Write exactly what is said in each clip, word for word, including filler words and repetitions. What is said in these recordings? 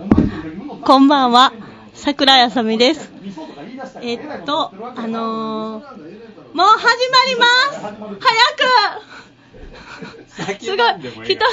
こんばんは、桜井あさみです。えっと、あのー、もう始まります。早くすごい、人、一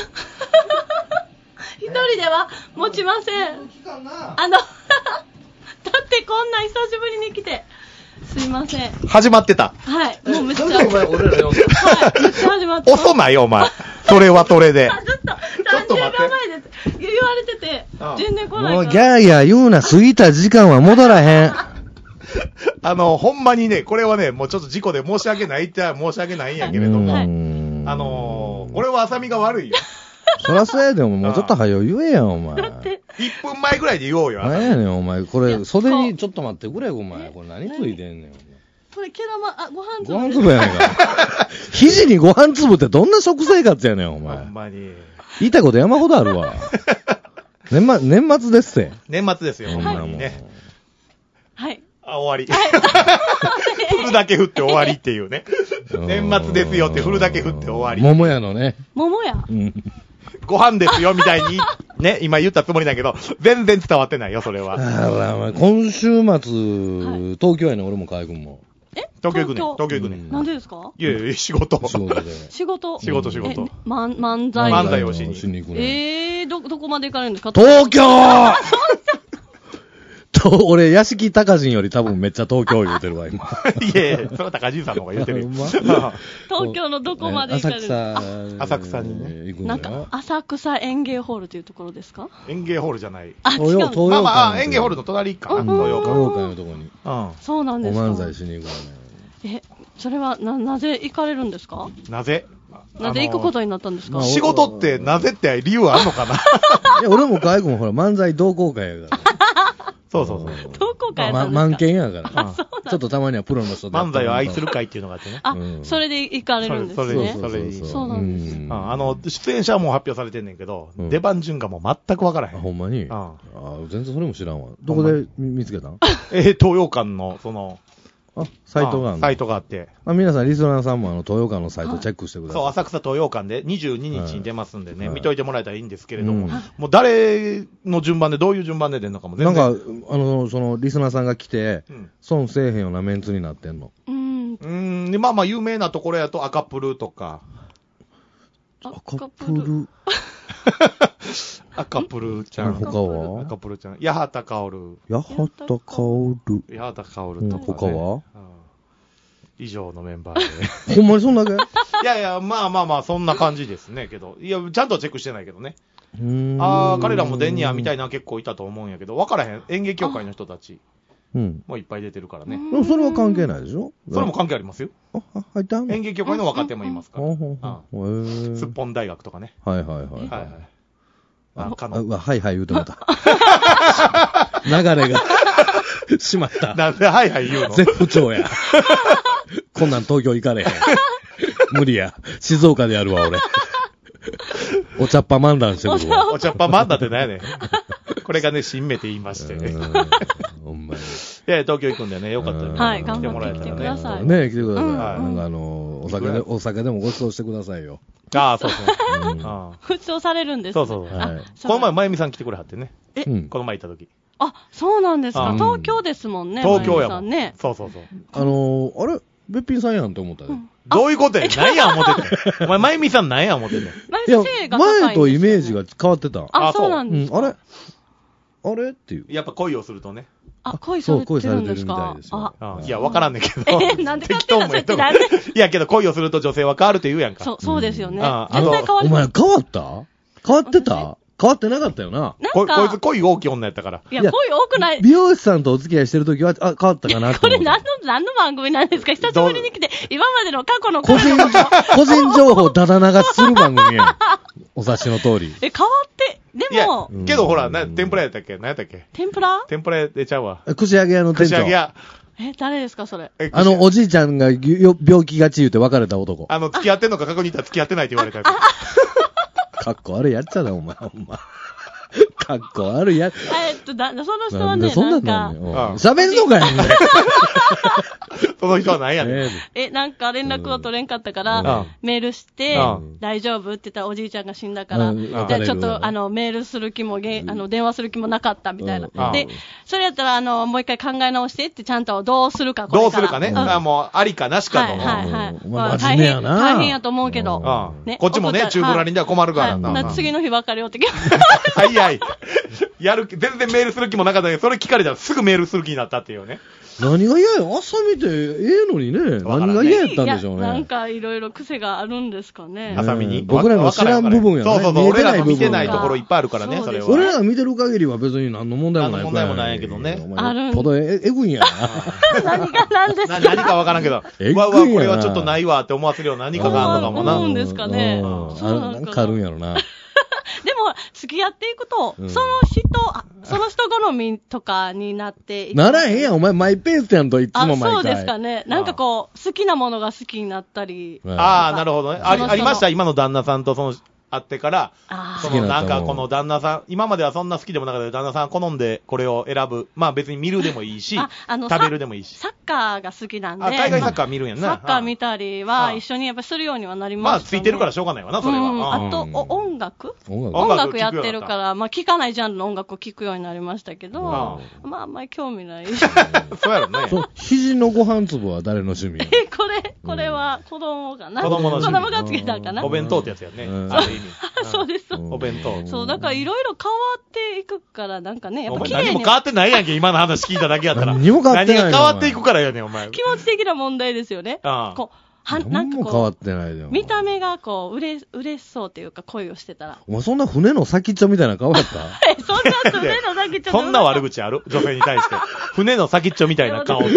人では持ちません。あの、だってこんな久しぶりに来て、すいません。 始まってた。 はい、もうめっちゃ。お前俺らよ。 はい、めっちゃ始まってた。 遅ないよ、お前。それはそれで。 ちょっと、さんじゅうびょうまえです。言われてて、全然来ないから。 もうギャーギャー言うな、過ぎた時間は戻らへん。 あの、ほんまにね、これはね、もうちょっと事故で申し訳ないって申し訳ないんやけれども、あのー、これは浅見が悪いよ。 そらそうやでも、もうちょっと早う言えやん、お前。 いっぷんまえぐらいで言おうよ。 何やねん、お前。これ、袖にちょっと待ってくれ、お前。これ何ついてんねん、お前。 これ、ケラマ、あ、ご飯粒。 ご飯粒やねんか。肘にご飯粒ってどんな食生活やねん、お前。 ほんまに。 言いたいこと山ほどあるわ。年末、年末ですって。 年末ですよ、ほんまにね。 はい。 あ、終わり。振るだけ振って終わりっていうね。年末ですよって振るだけ振って終わり。 桃屋のね。 桃屋。 うん。 ご飯ですよみたいに、ね、今言ったつもりだけど、全然伝わってないよ、それは。 あら、今週末、はい、東京やねん、俺も海軍も。 え東京行くね。東京行くね。 なんでですか？ いやいや、仕事。 仕事で。 仕事。 仕事、仕事。 ま、漫才。 漫才をしに行くね。えー、ど、どこまで行かれるんですか？ 東京と、俺、屋敷高人より多分めっちゃ東京言うてるわ、今。 いやいや、それは高人さんの方が言うてるよ。 東京のどこまで行かれるんですか？ 浅草にね。 行くんなんか、浅草園芸ホールというところですか？ 園芸ホールじゃない。 あ、違う。 まあまあ、園芸ホールの隣かな。 東洋館。東洋館のとこに。 うん。 そうなんですか。 お漫才しに行くわね。え、それは、な、なぜ行かれるんですか？ なぜなぜ行くことになったんですか？ 仕事ってなぜって理由あんのかな？いや、俺も外国もほら、漫才同好会やから。 そうそうそう。 同好会やったんですか？ 満件やから。 あ、そうちょっとたまにはプロの人で。 漫才を愛する会っていうのがあってね。 あ、それで行かれるんですね。 それで、それで。 そうなんです。 あの、出演者はもう発表されてんねんけど、出番順がもう全くわからへん。 ほんまに？ああ、全然それも知らんわ。どこで見つけたん？ え、東洋館の、その、 あ、サイトがあるの？ サイトがあって。 あ、皆さん、リスナーさんもあの、東洋館のサイトチェックしてください。 そう、浅草東洋館でにじゅうににちに出ますんでね、見といてもらえたらいいんですけれども、もう誰の順番で、どういう順番で出るのかも全然。 なんか、あの、その、リスナーさんが来て、損せえへんようなメンツになってんの。 うん。 うん、で、まあまあ、有名なところやと赤プルとか。 赤プル赤プルちゃん。 他は赤プルちゃん。八幡薫。 八幡薫。 八幡薫とか、ね。 他は以上のメンバーで。ほんまにそんだけ？いやいや、まあまあまあ、そんな感じですね、けど。いや、ちゃんとチェックしてないけどね。ああ、彼らも出んにゃ、みたいな結構いたと思うんやけど、分からへん。演芸協会の人たち。うん。もういっぱい出てるからね。 でもそれは関係ないでしょ？ それも関係ありますよ。 あ、入ったんの？ 演芸協会の若手もいますから。 へすっぽん大学とかね。 はいはいはい。 はいはい。 あ、かの。はいはい言うてもた。流れが。しまった。 なんではいはい言うの？ 絶不調や。こんなん東京行かれへん。無理や。静岡でやるわ、俺。お茶っ葉漫談してくるわ。 お茶っ葉漫談って何やねん。これがね、新芽って言いましてね。 ほんまに。 いや、東京行くんだよね。よかったよね。 はい、頑張って来てください。 ね、来てください。なんかあの、お酒で、お酒でもご馳走してくださいよ。 ああ、そうそう。 ご馳走されるんですそうそうそう。この前、まゆみさん来てくれはってね。えこの前行った時。 あ、そうなんですか。東京ですもんね。 東京やもんね。 そうそうそう。 あのー、あれべっぴんさんやんって思ったよ。 どういうことや何や思ってて。お前、まゆみさん何や思ってんの？ いや、 前とイメージが変わってた。 あ、そうなんですか。 あれあれっていう。 やっぱ恋をするとね。 あ、恋されてるんですか？ あ、いや、わからんねんけど。 え、なんで適当も言っとる。 いや、けど恋をすると女性は変わるって言うやんか。 そう、そうですよね。 絶対変わる。お前変わった変わってた変わってなかったよな。 こいつ恋大きい女やったから。 いや、恋多くない。 美容師さんとお付き合いしてるときは、あ、変わったかなって。 これ何の、何の番組なんですか？久しぶりに来て、今までの過去の個人、個人情報だだ流しする番組やん。お察しの通り。 え、変わって、でも。 けどほら、な、天ぷらやったっけ何やったっけ天ぷら天ぷらでちゃうわ。 串揚げ屋の店長。 串揚げ屋。 え、誰ですかそれ。 あの、おじいちゃんが病気がち言うて別れた男。 あの、付き合ってんのか過去に言ったら付き合ってないって言われたやつ。 かっこ悪いやっちゃだ、お前、ほんま。かっこ悪いやつ。 えっ人だ、その人はね、 そんなんか、 喋んのかよ、 その人は何やねん。 え、なんか連絡を取れんかったから、メールして、大丈夫って言ったらおじいちゃんが死んだから、じゃあちょっと、あの、メールする気も、あの、電話する気もなかったみたいな。で、それやったら、あの、もう一回考え直してって、ちゃんとどうするか、 どうするかね。もう、ありかなしかと。 はいはい。 真面目やな。 大変やと思うけど。 こっちもね、中ぶらりんでは困るからな。 次の日別れよってきはいはい。やる、全然メールする気もなかったけど、それ聞かれたらすぐメールする気になったっていうね。 何が嫌よ、朝見てええのにね。何が嫌やったんでしょうね。 なんかいろいろ癖があるんですかね。 朝見に。 僕らの知らん部分やね。 そうそうそう、俺らの見てないところいっぱいあるからね、それは。 俺らが見てる限りは別に何の問題もない。 何の問題もないけどね。 ある。 ほどえぐいんやな。何が何ですか何かわからんけど、うわうわ、これはちょっとないわって思わせるような何かがあるのかもな。 思うんですかね。 なんかあるんやろな。 でも、付き合っていくと、その人、その人好みとかになっていく。 ならへんやん、お前マイペースやんといつも毎回。 あ、そうですかね。なんかこう、好きなものが好きになったり。 ああ、なるほどね。あり、ありました、今の旦那さんとその、会ってから、そのなんかこの旦那さん、今まではそんな好きでもなかったけど、旦那さん好んでこれを選ぶ。まあ別に見るでもいいし、食べるでもいいし。 サッカーが好きなんで。 あ、海外サッカー見るんやんな。 サッカー見たりは一緒にやっぱするようにはなりましたね。 まあついてるからしょうがないわな、それは。 あと、音楽音楽やってるから、まあ聴かないジャンルの音楽を聴くようになりましたけど、まああんまり興味ない。 そうやろね。 肘のご飯粒は誰の趣味やえ、これ、これは子供かな。 子供の趣味。 子供がつけたかな。 お弁当ってやつやね。ある意味。 そうです。 お弁当。 そう、だからいろいろ変わっていくから、なんかね、やっぱ綺麗に。 何も変わってないやんけ、今の話聞いただけやったら。 何も変わってない。 何が変わっていくからやねん、お前。 気持ち的な問題ですよね。 ああ。 こう、は、なんかこう。 変わってないでも。 見た目がこう、うれ、嬉しそうっていうか、恋をしてたら。 お前そんな船の先っちょみたいな顔やったえ、そんな船の先っちょそんな悪口ある女性に対して。船の先っちょみたいな顔っていう。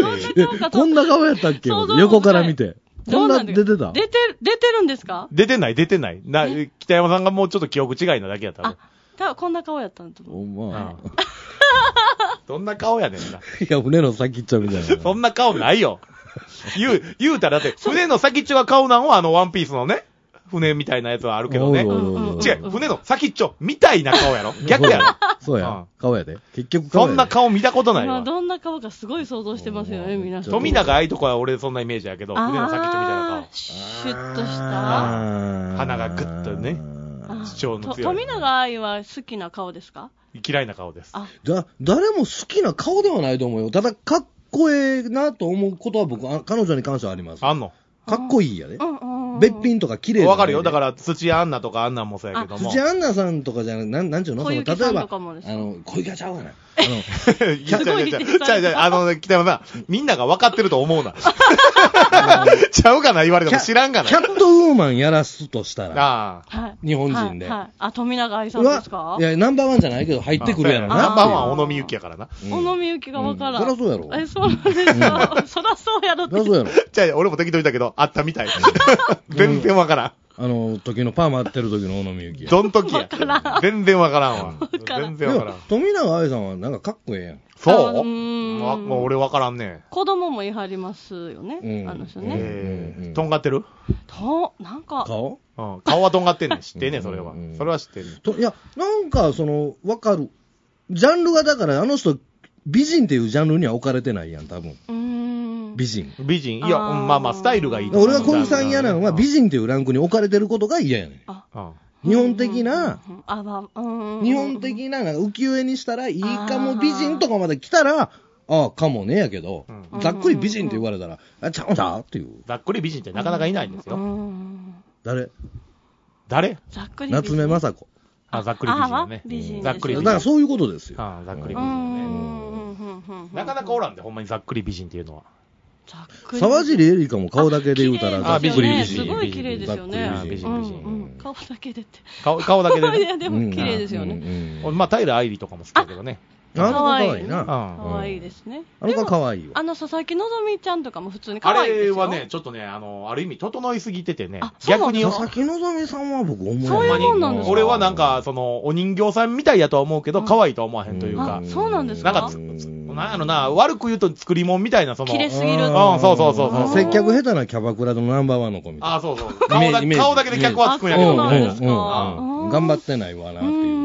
こんな顔やったっけ横から見て。こんな出てた出て、出てるんですか？ 出てない、出てない。な、北山さんがもうちょっと記憶違いなだけやったら。 あ、多分こんな顔やったんだと思う。 お前。 どんな顔やねんな。いや、船の先っちょみたいな。 そんな顔ないよ。言う、言うたらだって、船の先っちょが顔なんはあのワンピースのね、船みたいなやつはあるけどね。違う、船の先っちょみたいな顔やろ。逆やろ。 そうや。顔やで。結局顔やで。 そんな顔見たことないわ。 どんな顔かすごい想像してますよね、皆さん。 富永愛とかは俺そんなイメージやけど、船の先っちょみたいな顔。 シュッとした。 鼻がグッとね。主張の強い。 富永愛は好きな顔ですか？ 嫌いな顔です。 だ、誰も好きな顔ではないと思うよ。ただ、かっこええなと思うことは僕、彼女に関してはあります。 あんの？ かっこいいやで。べっぴんとか綺麗わかるよ。だから、土屋アンナとかアンナもそうやけども。 土屋アンナさんとかじゃなく、なん、なんちゅうの？その、例えば、あの、小池ちゃうかな。あの、 いや、ちゃうちゃうちゃうちゃう、あの、北山さん、みんなが分かってると思うな。ちゃうかな言われても知らんがな。 キャットウーマンやらすとしたら、 ああ。 日本人で。 はい。あ、富永愛さんですか？ いや、ナンバーワンじゃないけど入ってくるやろな。 ナンバーワンは小野美幸やからな。 小野美幸が分からん。 そらそうやろ。 え、そうなんですか。そらそうやろって。 そらそうやろ。 じゃあ、俺も適当に言ったけど、あったみたい。全然分からん。 あの、時のパーマってる時の小野美幸や。 どん時や。全然分からんわ。全然分からん。 富永愛さんはなんかかっこええやん。 そう？もう俺分からんね。 子供もいはりますよね。あの人ね。 とんがってる？ と、なんか。 顔？ うん。顔はとんがってんねん。知ってんねん、それは。それは知ってんねん。 と、いや、なんか、その、分かる。ジャンルがだから、あの人、美人っていうジャンルには置かれてないやん、多分。美人。 美人。いや、まあまあ、スタイルがいい。 俺が小木さん嫌なのは、美人っていうランクに置かれてることが嫌やねん。日本的な、日本的な、なんか浮世絵にしたらいいかも美人とかまで来たら、ああ、かもねやけど、ざっくり美人って言われたら、あ、ちゃうんだっていう。 ざっくり美人ってなかなかいないんですよ。 誰誰？ ざっくり夏目雅子。 あ、ざっくり美人だね。ざっくり美人。 だからそういうことですよ。 あ、ざっくり美人ね。なかなかおらんで、ほんまにざっくり美人っていうのは。 沢尻エリカも顔だけで言うたら、 ざっくり美人。 すごい綺麗ですよね。 美人美人。 顔だけでって。 顔、顔だけで。 いや、でも綺麗ですよね。 まあ、平愛理とかも好きだけどね。 あの子可愛いな。 可愛いですね。 あの子可愛いわ。 あの佐々木希ちゃんとかも普通に可愛いですよ。 あれはね、ちょっとね、あの、ある意味整いすぎててね。逆に。 佐々木希さんは僕思う。 そういうもんなんですか？ 俺はなんか、その、お人形さんみたいやとは思うけど、可愛いとは思わへんというか。 そうなんですか？ なんか、なんやろな、悪く言うと作り物みたいな、その。 綺麗すぎる。 うん、そうそうそうそう。 接客下手なキャバクラのナンバーワンの子みたいな。 あ、そうそう。顔だけで客はつくんやけど。 そうなんですか？ 頑張ってないわなっていう。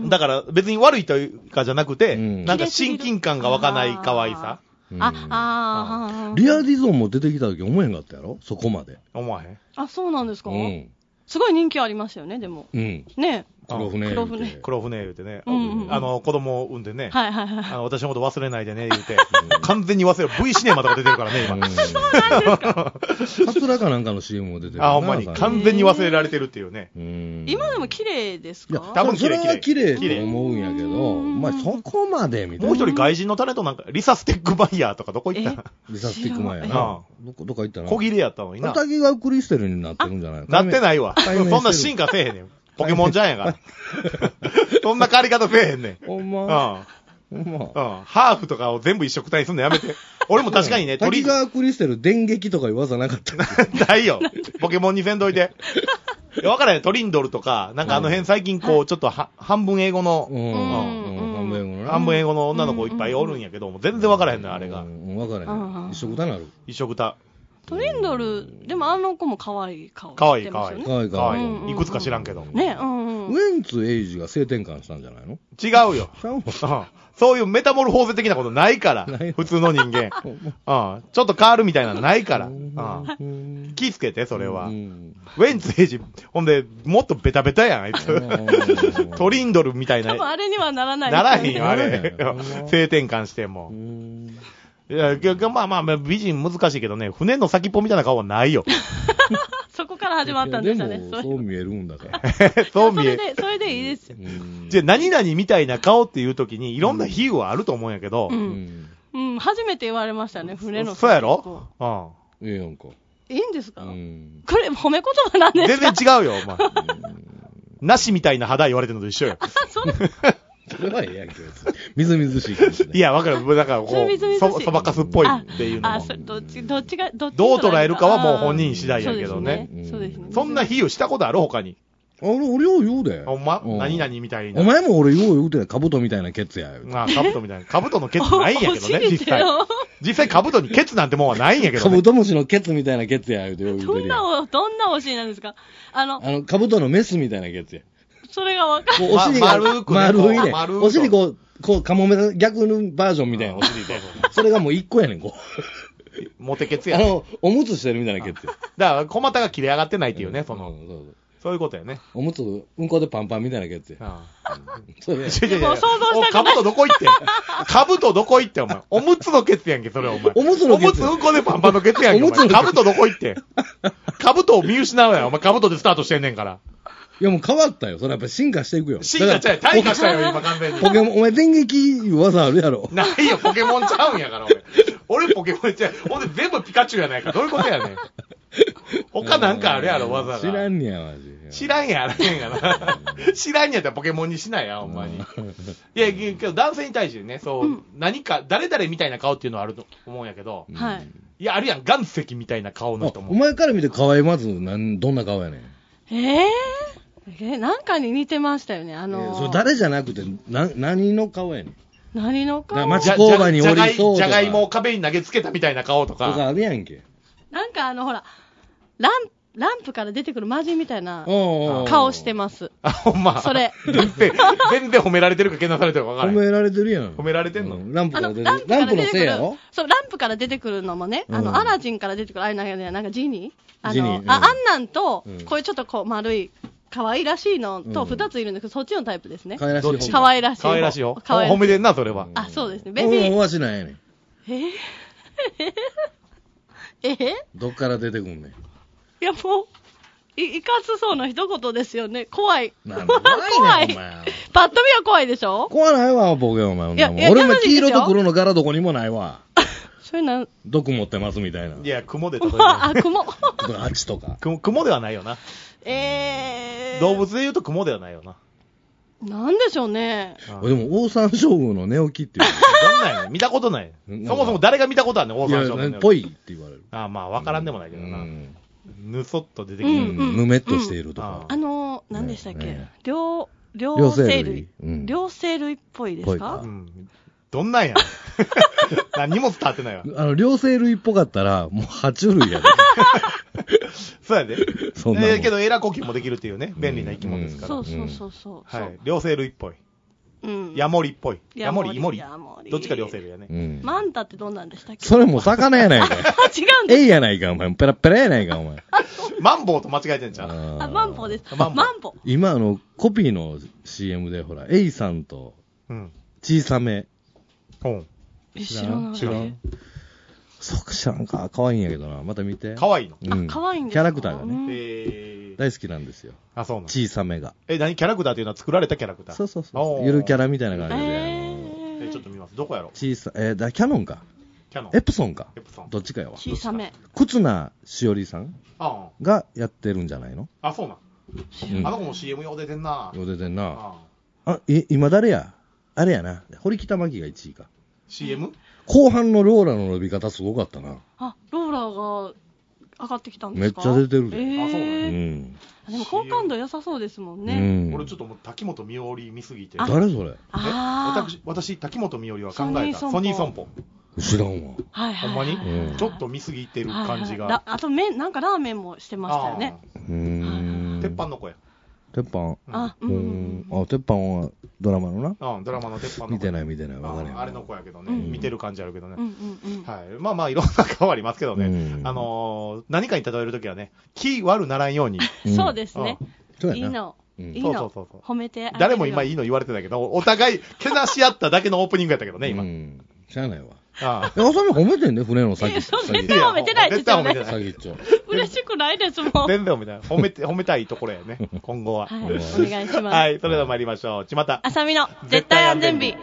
だから別に悪いというかじゃなくて、うん、なんか親近感が湧かない可愛さ。 あ、ああ、 リアディゾンも出てきた時思えんかったやろそこまで。 思わへん。 あ、そうなんですか、うん、すごい人気ありますよね、でも。 うん。 ね黒船。 黒船。黒船言うてね。うんうん、あの、子供を産んでね。 はいはいはい。 あの、私のこと忘れないでね、言うて。完全に忘れる。V シネマとか出てるからね、今。 そうなんですか。 カツラかなんかの シーエム も出てる。 あ、ほんまに。完全に忘れられてるっていうね。 今でも綺麗ですか？いや、 多分それは綺麗と思うんやけど、まあそこまでみたいな。 もう一人外人のタレントなんか、リサステックバイヤーとかどこ行ったリサステックバイヤーな。どこ、どこ行ったの小切れやったのにな。 片木がクリステルになってるんじゃないなってないわ。そんな進化せえへんねん。ポケモンじゃんやから。そんな変わり方せえへんねん。 ほんま。 うん。うん。ハーフとかを全部一色体にすんのやめて。俺も確かにね、 鳥。滝川クリステル電撃とかいう技なかった。 ないよ。ポケモンにせんどいて。いや、わからへん。トリンドルとか、なんかあの辺最近こう、ちょっとは、半分英語の、うん。半分英語の半分英語の女の子いっぱいおるんやけども、全然わからへんねん、あれが。 わからへん。一色体なる。 一色体。 トリンドル、でもあの子も可愛い顔してますよね。 可愛い可愛い。 いくつか知らんけど。 ね、うん。 ウエンツエイジが性転換したんじゃないの？ 違うよ。そういうメタモルフォーゼ的なことないから。普通の人間。ちょっと変わるみたいなのないから。気ぃつけて、それは。ウエンツエイジ、ほんで、もっとベタベタやん、あいつ。トリンドルみたいな。 多分あれにはならない。 ならへんよ、あれ。性転換しても。いや、まあまあ、美人難しいけどね、船の先っぽみたいな顔はないよ。 そこから始まったんですよね。 でもそう見えるんだから。 そう見える。それでいいですよ。 じゃあ、何々みたいな顔っていう時に、いろんな比喩はあると思うんやけど。 うん。うん、初めて言われましたね、船の。 そうやろ？ うん。ええやんか。 いいんですか？うん。これ、褒め言葉なんですか？ 全然違うよ、お前。なしみたいな肌言われてるのと一緒よ。 それそれはええやんけ。みずみずしいかもしれない。 いや、わかる。だから、こう、そ、そばかすっぽいっていうのも。 あ、それ、どっち、どっちが、どっちどう捉えるかはもう本人次第やけどね。 そうですね。 そんな比喩したことある他に。 あれ、俺よう言うで。 ほんま何々みたいな。 お前も俺よう言うてない。カブトみたいなケツや。 あ、カブトみたいな。カブトのケツないんやけどね、実際。実際カブトにケツなんてもんはないんやけどね。 カブトムシのケツみたいなケツや。どんな、どんなお尻なんですか？あの、 あの、カブトのメスみたいなケツや。 それがわかる。 お尻が丸く丸いね。お尻こう、こう、カモメの逆のバージョンみたいなお尻で。それがもう一個やねん、こう。モテケツやね。あの、おむつしてるみたいなケツや。 だから、小股が切れ上がってないっていうね、その。そういうことやね。 おむつ、うんこでパンパンみたいなケツや。 そうね。想像した。カブトどこ行ってんカブトどこ行ってんお前。おむつのケツやんけ、それお前。 おむつのケツ。おむつうんこでパンパンのケツやんけ、お前。カブトどこ行ってんカブトを見失うやん。お前カブトでスタートしてんねんから。 いやもう変わったよ。それやっぱり進化していくよ。 進化ちゃう。退化したよ、今完全に。 ポケモン、お前電撃技あるやろ。 ないよ、ポケモンちゃうんやから、俺。俺ポケモンちゃう。ほんで全部ピカチュウやないか。どういうことやねん。他なんかあるやろ、技が。 知らんねや、マジ。 知らんやあらへんやな。知らんやったらポケモンにしないや、ほんまに。いや、けど男性に対してね、そう、うん、何か、誰々みたいな顔っていうのはあると思うんやけど。 はい。 いや、あるやん、岩石みたいな顔の人も。 お前から見て可愛いまず、なん、どんな顔やねん。 えぇ、ーえ、なんかに似てましたよね、あのー。 えー、それ誰じゃなくて、な、何の顔やねん。 何の顔？ 町工場におりそうとか。 じゃがいもを壁に投げつけたみたいな顔とか。 とかあるやんけ。 なんかあの、ほら、ラン、ランプから出てくる魔人みたいな顔してます。 あ、ほんま。 それ。 全然、全然褒められてるかけなされてるか分からない。 褒められてるやん。 褒められてんの、うん、 ランプから出てくる。ランプのせいやろ？ そう、ランプから出てくるのもね、あの、うん、アラジンから出てくる、あれなんかね、なんかジニーあの、 ジニー、うん、 あ、あんなんと、うん、こういうちょっとこう丸い、可愛らしいのと二ついるんですけど、そっちのタイプですね。 可愛らしい方。 可愛らしい。 可愛らしいよ。褒めてんな、それは。 あ、そうですね。ベビー。 おわしなんやねん。 えぇえぇどっから出てくんねん。 いや、もう、い、いかつそうな一言ですよね。怖い。 なんで怖いねん、お前。 パッと見は怖いでしょ？ 怖ないわ、ボケお前。いや、いや俺も黄色と黒の柄どこにもないわ。 それなん毒持ってますみたいな。 いや、雲で例えば。あ、雲。 アチとか。 雲ではないよな。 えー。 動物で言うと雲ではないよな。 なんでしょうね。 でも、オオサンショウウオの寝起きっていう。 どんなんやねん見たことない。そもそも誰が見たことあるねん、オオサンショウウオの寝起き。 ぽいって言われる。 あまあ、わからんでもないけどな。ぬそっと出てきてる。 ぬめっとしているとか。 あの、何でしたっけ？両、両生類。両生類っぽいですか？ どんなんや何にも伝わってないわ。 あの、両生類っぽかったら、もう爬虫類やで。 そうやで。そんな。えー、けど、エラ呼吸もできるっていうね、便利な生き物ですから。 そうそうそうそう。 はい。両生類っぽい。 うん。 ヤモリっぽい。 ヤモリ、 イモリ。どっちか両生類やね。 うん。マンタってどんなんでしたっけ？ それも魚やないか。違うんだ。 えいやないか、お前。ペラペラやないか、お前。 マンボウと間違えてんじゃん。 あ、マンボウです。 マンボウ。 マンボウ。 今、あの、コピーの シーエム で、ほら、エイさんと、うん。小さめ。 うん。 知らない。知らん。 そうか、知らんか。可愛いんやけどな。また見て。 可愛いの。 うん。可愛いんですか。キャラクターがね。 へー。大好きなんですよ。 あ、そうなの。 小さめが。 え、何キャラクターっていうのは作られたキャラクター？ そうそうそう。ゆるキャラみたいな感じで。 えー、ちょっと見ます。どこやろ？ 小さ、えー、だ、キャノンか。 キャノン。 エプソンか。 エプソン。 どっちかやわ。 小さめ。 忽那しおりさんがやってるんじゃないの？ あ、そうなん。うん、あの子も シーエム よう出てんな。 よう出てんな。あ, あ、い、今誰や？あれやな。堀北真希がいちいか。 シーエム？ 後半のローラの伸び方すごかったな。 あ、ローラが上がってきたんですか？ めっちゃ出てるで。 えー、 あ、そうね。 うんん。 でも好感度良さそうですもんね。うん、俺ちょっともう滝本美織見すぎて。 誰それ？ あ私、私、滝本美織は考えた。ソニー損保。 知らんわ。 はいはい、 ほんまに、うん、ちょっと見すぎてる感じが。はいはい、 あと麺、なんかラーメンもしてましたよね。 うん。 鉄板の子や。 鉄板。 あ、うん。 あ、鉄板はドラマのな。 うん、ドラマの鉄板の子。 見てない見てない。わかる。 あれの子やけどね、うん、見てる感じあるけどね。 うんうんうん、 はい。まあまあ、いろんな顔ありますけどね。うん、あのー、何かに例えるときはね、気悪ならんように。 うん、そうですね。 うん、 いいの。うん、いいの。そうそうそう褒めて。 誰も今いいの言われてたけど、お互いけなし合っただけのオープニングやったけどね、今。 うん。しゃあないわ。 ああ。あさみ褒めてんね、船の先っちょ。 絶対褒めてないですよね。 先っちょ。 嬉しくないですもん。 全然褒めてない。褒めて、褒めたいところやね。今後は。 はい。お願いします。 はい。それでは参りましょう。ちまた。 あさみの絶対安全日。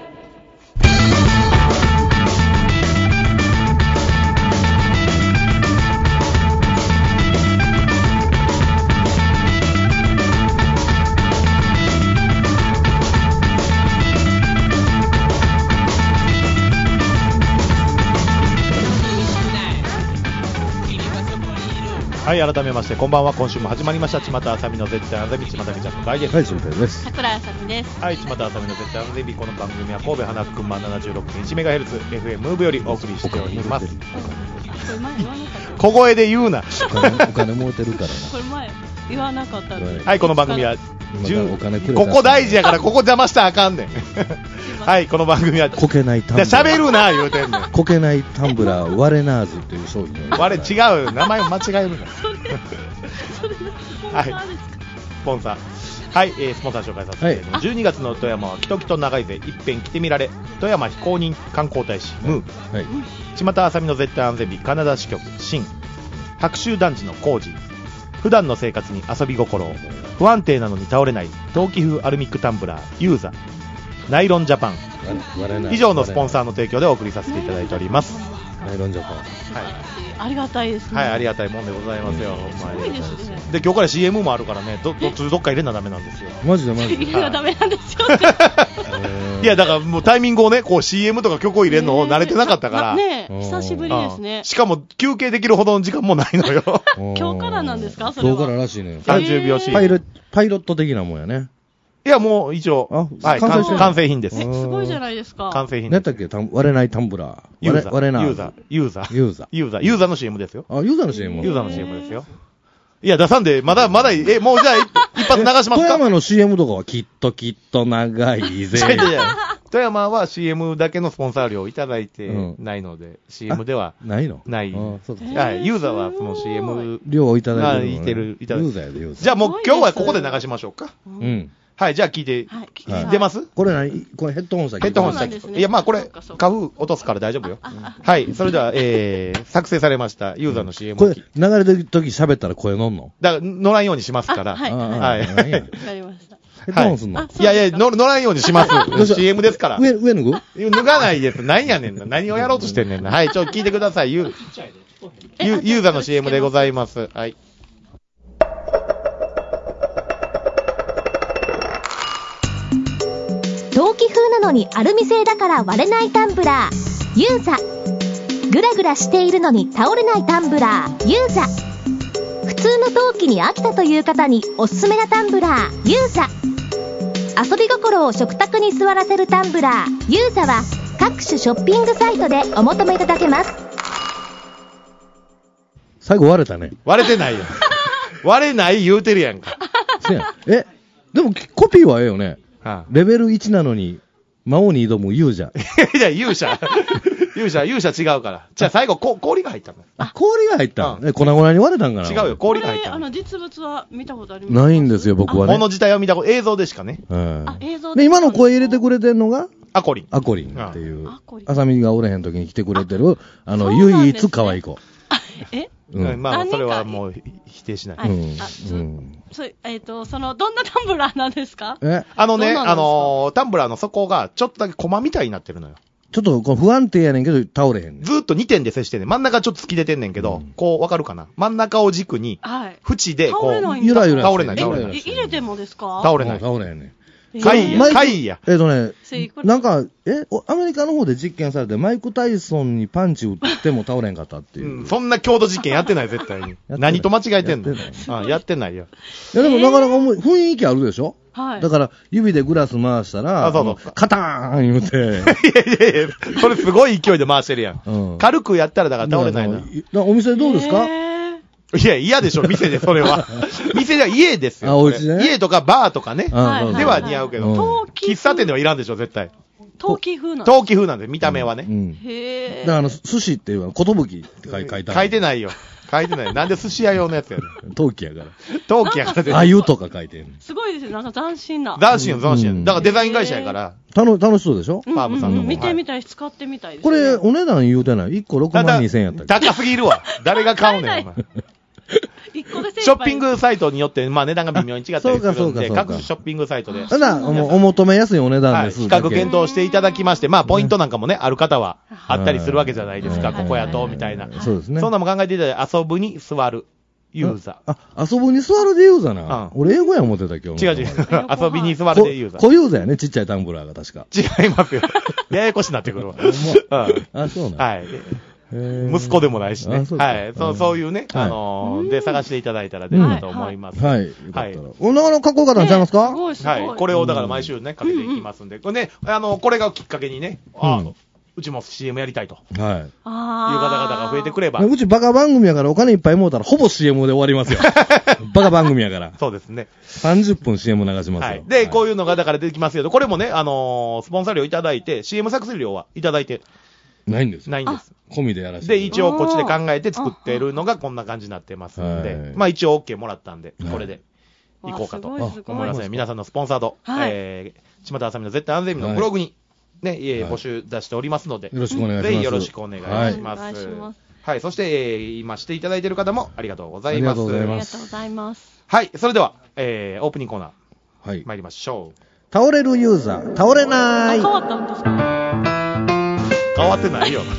はい、改めましてこんばんは。今週も始まりましたちまたあさみの絶対安全日、ちまたみちゃんの会です。 はい、そうです。 桜あさみです。 はい、ちまたあさみの絶対安全日、この番組は神戸花福間 ななじゅうろくてんいちメガヘルツ エフエム ムーブよりお送りしております。小声で言うな。 お金、お金儲てるからな。 これ前言わなかったんで。 はい、この番組はお金くれここ大事やからここ邪魔したらあかんねん。はい、この番組はこけないタンブラー。 喋るな言うてんねん。 こけないタンブラーワレナーズという商品。 ワレ違う、名前を間違えるな。はい、スポンサー。はい、えー、スポンサー紹介させていただきます。じゅうにがつの富山はキトキト長いぜ一遍来てみられ、富山非公認観光大使ムー、はい、ちまたあさみの絶対安全日カナダ支局シン、白州団地の工事、普段の生活に遊び心を、不安定なのに倒れない陶器風アルミックタンブラーユーザ、ナイロンジャパン、以上のスポンサーの提供でお送りさせていただいております。 ナイロンジャパン、 はい、ありがたいですね。 はい、ありがたいもんでございますよ。 すごいですね。 で、今日から シーエム もあるからね、どどどっか入れなダメなんですよ。 マジでマジで。 入れなダメなんですよね。 いや、だからもうタイミングをね、こう シーエム とか曲を入れるのを慣れてなかったから。 ねえ、久しぶりですね。 しかも休憩できるほどの時間もないのよ。 今日からなんですか、それは。 今日かららしいね。 さんじゅうびょう シーエム。 パイロ、パイロット的なもんやね。 いや、もう一応、はい、完成品です。 え、すごいじゃないですか。 完成品です。何だっけ、割れないタンブラー。 ユーザー。 割れない。 ユーザー。ユーザー。 ユーザー。 ユーザー。ユーザーの シーエム ですよ。 あ、ユーザーの シーエム？ ユーザーの シーエム ですよ。いや、出さんで、まだ、まだ、え、もうじゃあ、一発流しますか？ 富山の シーエム とかはきっときっと長いぜ。 富山は シーエム だけのスポンサー料をいただいてないので、うん、シーエム ではないのない。 あ、そうです。 はい、ユーザーはその シーエム料をいただいてる、 いてる、いただいてる。 ユーザーやで、ユーザー。 じゃあもう今日はここで流しましょうか。 うん。 はい、じゃあ聞いて、はい、出ます？ これ何？これヘッドホン先。 ヘッドホン先。ね、いや、まあこれ、花粉落とすから大丈夫よ。はい、それでは、えー、作成されましたユーザーの シーエム。 これ、流れてる時喋ったら声乗んの？ だから、乗らんようにしますから。 はい。 はい。 わかりました。 ヘッドホンすんの？ いやいや、乗らんようにします。シーエム ですから。 上、上脱ぐ？ 脱がないです。何やねんな。何をやろうとしてんねんな。はい、ちょっと聞いてください。ユー、ユーザーの シーエム でございます。はい。 陶器風なのにアルミ製だから割れないタンブラーユーザ、グラグラしているのに倒れないタンブラーユーザ、普通の陶器に飽きたという方におすすめなタンブラーユーザ、遊び心を食卓に座らせるタンブラーユーザは各種ショッピングサイトでお求めいただけます。 最後割れたね。 割れてないよ。割れない言うてるやんか。 え、でもコピーはええよね。レベルいちなのに魔王に挑む勇者。 いや、勇者。勇者、勇者違うから。じゃあ最後、こ氷が入ったの。 あ、氷が入った、うん、え、粉々に割れたんかな。 違うよ、氷が入った。 あの、実物は見たことありますないんですよ、僕はね。 もの自体は見たこと、映像でしかね。 うん。あ、映像で。今の声入れてくれてんのがアコリン。 アコリンっていう。あさみがおれへん時に来てくれてる、あの、唯一可愛い子。 えうん、まあ、それはもう否定しない。うん。 うん。そえっと、その、どんなタンブラーなんですか？ えあのね、あの、タンブラーの底がちょっとだけコマみたいになってるのよ。 ちょっとこう不安定やねんけど、倒れへんねん。 ずーっとにてんで接してね、真ん中ちょっと突き出てんねんけど、うん、こう、わかるかな？真ん中を軸に、はい、縁で、こう、 ゆらゆら。 倒れない、倒れない。 入れてもですか？ 倒れない。 倒れへんねん。 怪異や、怪異や。 えっとね、なんか、え、アメリカの方で実験されて、マイク・タイソンにパンチ打っても倒れんかったっていう。 うん、そんな強度実験やってない、絶対に。何と間違えてんの？あ、やってないよ。 いや、でもなかなか雰囲気あるでしょ？はい。だから、指でグラス回したら、あ、そうそう。カターン言うて。 いやいやいや、それすごい勢いで回してるやん。うん、軽くやったらだから倒れないな。 お店どうですか？ いや、嫌でしょ、店で、それは。店では家ですよ。 あ、お家ね。 家とかバーとかね。では似合うけど。喫茶店ではいらんでしょ、絶対。 陶器風なんです陶器風なんで、見た目はね。 へぇー。だから、あの、寿司っていうのは、ことぶきって書いてある。 書いてないよ。書いてない。なんで寿司屋用のやつやねん。陶器やから。 陶器やから。 あゆとか書いてる。 すごいですよ、なんか斬新な。 斬新よ、斬新。だからデザイン会社やから。 楽しそうでしょ？ パームさんの。 見てみたいし、使ってみたいです。 これ、お値段言うてない。いっころくまんにせんえんやったっけ？ 高すぎるわ。誰が買うねん、お前。ショッピングサイトによって、まあ値段が微妙に違ったりするんで、各種ショッピングサイトで。 ただ、お求めやすいお値段です。 比較検討していただきまして、まあポイントなんかもね、ある方はあったりするわけじゃないですか、ここやと、みたいな。 そうですね。 そんなも考えていただいて、遊ぶに座るユーザー。あ、遊ぶに座るでユーザーな。俺英語や思ってた今日。 違う違う。遊びに座るでユーザー。 小ユーザーやね、ちっちゃいタンブラーが確か。 違いますよ。ややこしになってくるわ。 あ、そうなん。 はい。息子でもないしね。はい。そう、そういうね、あのー、で探していただいたら出ると思います。 はい。はい。おなかなかかっこよかったんちゃいますか？ はい。これをだから毎週ね、かけていきますんで。これね、あの、これがきっかけにね、あうちも シーエム やりたいと。はい。いう方々が増えてくれば。 うちバカ番組やからお金いっぱいもうたらほぼ シーエム で終わりますよ。バカ番組やから。 そうですね。 さんじゅっぷん シーエム 流しますよ。はい。 で、こういうのがだから出てきますけど、これもね、あの、スポンサー料いただいて、シーエム 作成料はいただいて。 ないんです。 ないんです。 込みでやらせて。で、一応こっちで考えて作ってるのがこんな感じになってますんで、まあ一応 OK もらったんで、これで行こうかと思いますね。皆さんのスポンサード、えー、島田あさみの絶対安全日のブログにね、募集出しておりますので、 よろしくお願いします。 ぜひよろしくお願いします。はい、そして、今していただいている方もありがとうございます。ありがとうございます。 ありがとうございます。 はい、それでは、えー、オープニングコーナー、はい、参りましょう。 倒れるユーザー、倒れなーい。 変わったんですか？ 変わってないよ。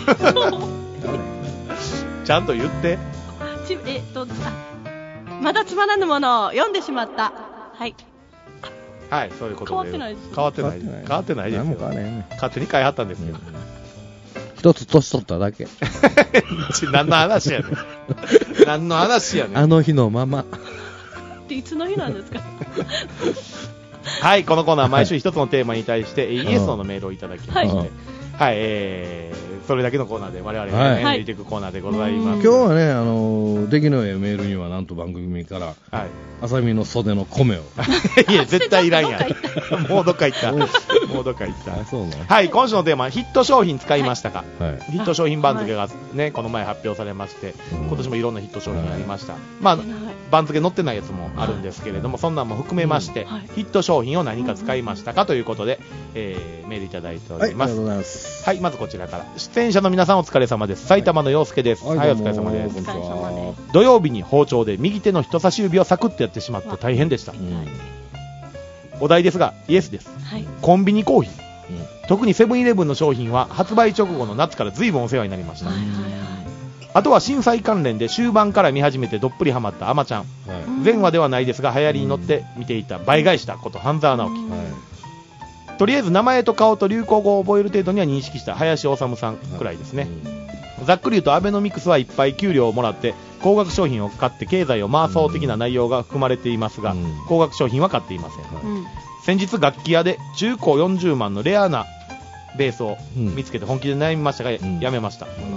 ちゃんと言って。 ちえっとあまだつまらぬものを読んでしまった。はい。 はい、そういうことで。 変わってないです。 変わってない。変わってないですよ。勝手に買いはったんですよ。 一つ年取っただけ。 何の話やねん。何の話やねん。 あの日のまま。 っていつの日なんですか？ はい、このコーナーは毎週一つのテーマに対してイエスのメールをいただきまして、はい、はい、えー、それだけのコーナーで我々がね、入れていくコーナーでございます。 今日はね、あのー、出来のええメールにはなんと番組から、はい、あさみの袖の米を。 いや、絶対いらんやん。もうどっか行った。もうどっか行った。そうね。はい、今週のテーマ、ヒット商品使いましたか？はい、ヒット商品番付がね、この前発表されまして、今年もいろんなヒット商品ありました。はい、まあ、番付載ってないやつもあるんですけれども、そんなんも含めまして、はい、ヒット商品を何か使いましたかということで、えー、メールいただいております。はい、ありがとうございます。はい、まずこちらから。出演者の皆さんお疲れ様です。埼玉の陽介です。はい、はい、お疲れ様です。土曜日に包丁で右手の人差し指をサクッとやってしまって大変でした。うん、お題ですが、イエスです。はい、コンビニコーヒー。うん、特にセブンイレブンの商品は発売直後の夏から随分お世話になりました。はいはいはい、あとは震災関連で終盤から見始めてどっぷりハマったあまちゃん、はい、前話ではないですが流行りに乗って見ていた倍返したこと半沢直樹、はい、とりあえず名前と顔と流行語を覚える程度には認識した林修さんくらいですね、はい、ざっくり言うとアベノミクスはいっぱい給料をもらって高額商品を買って経済を回そう的な内容が含まれていますが、うん、高額商品は買っていません、はい、先日楽器屋で中古よんじゅうまんのレアなベースを見つけて本気で悩みましたが、うん、やめました、うん、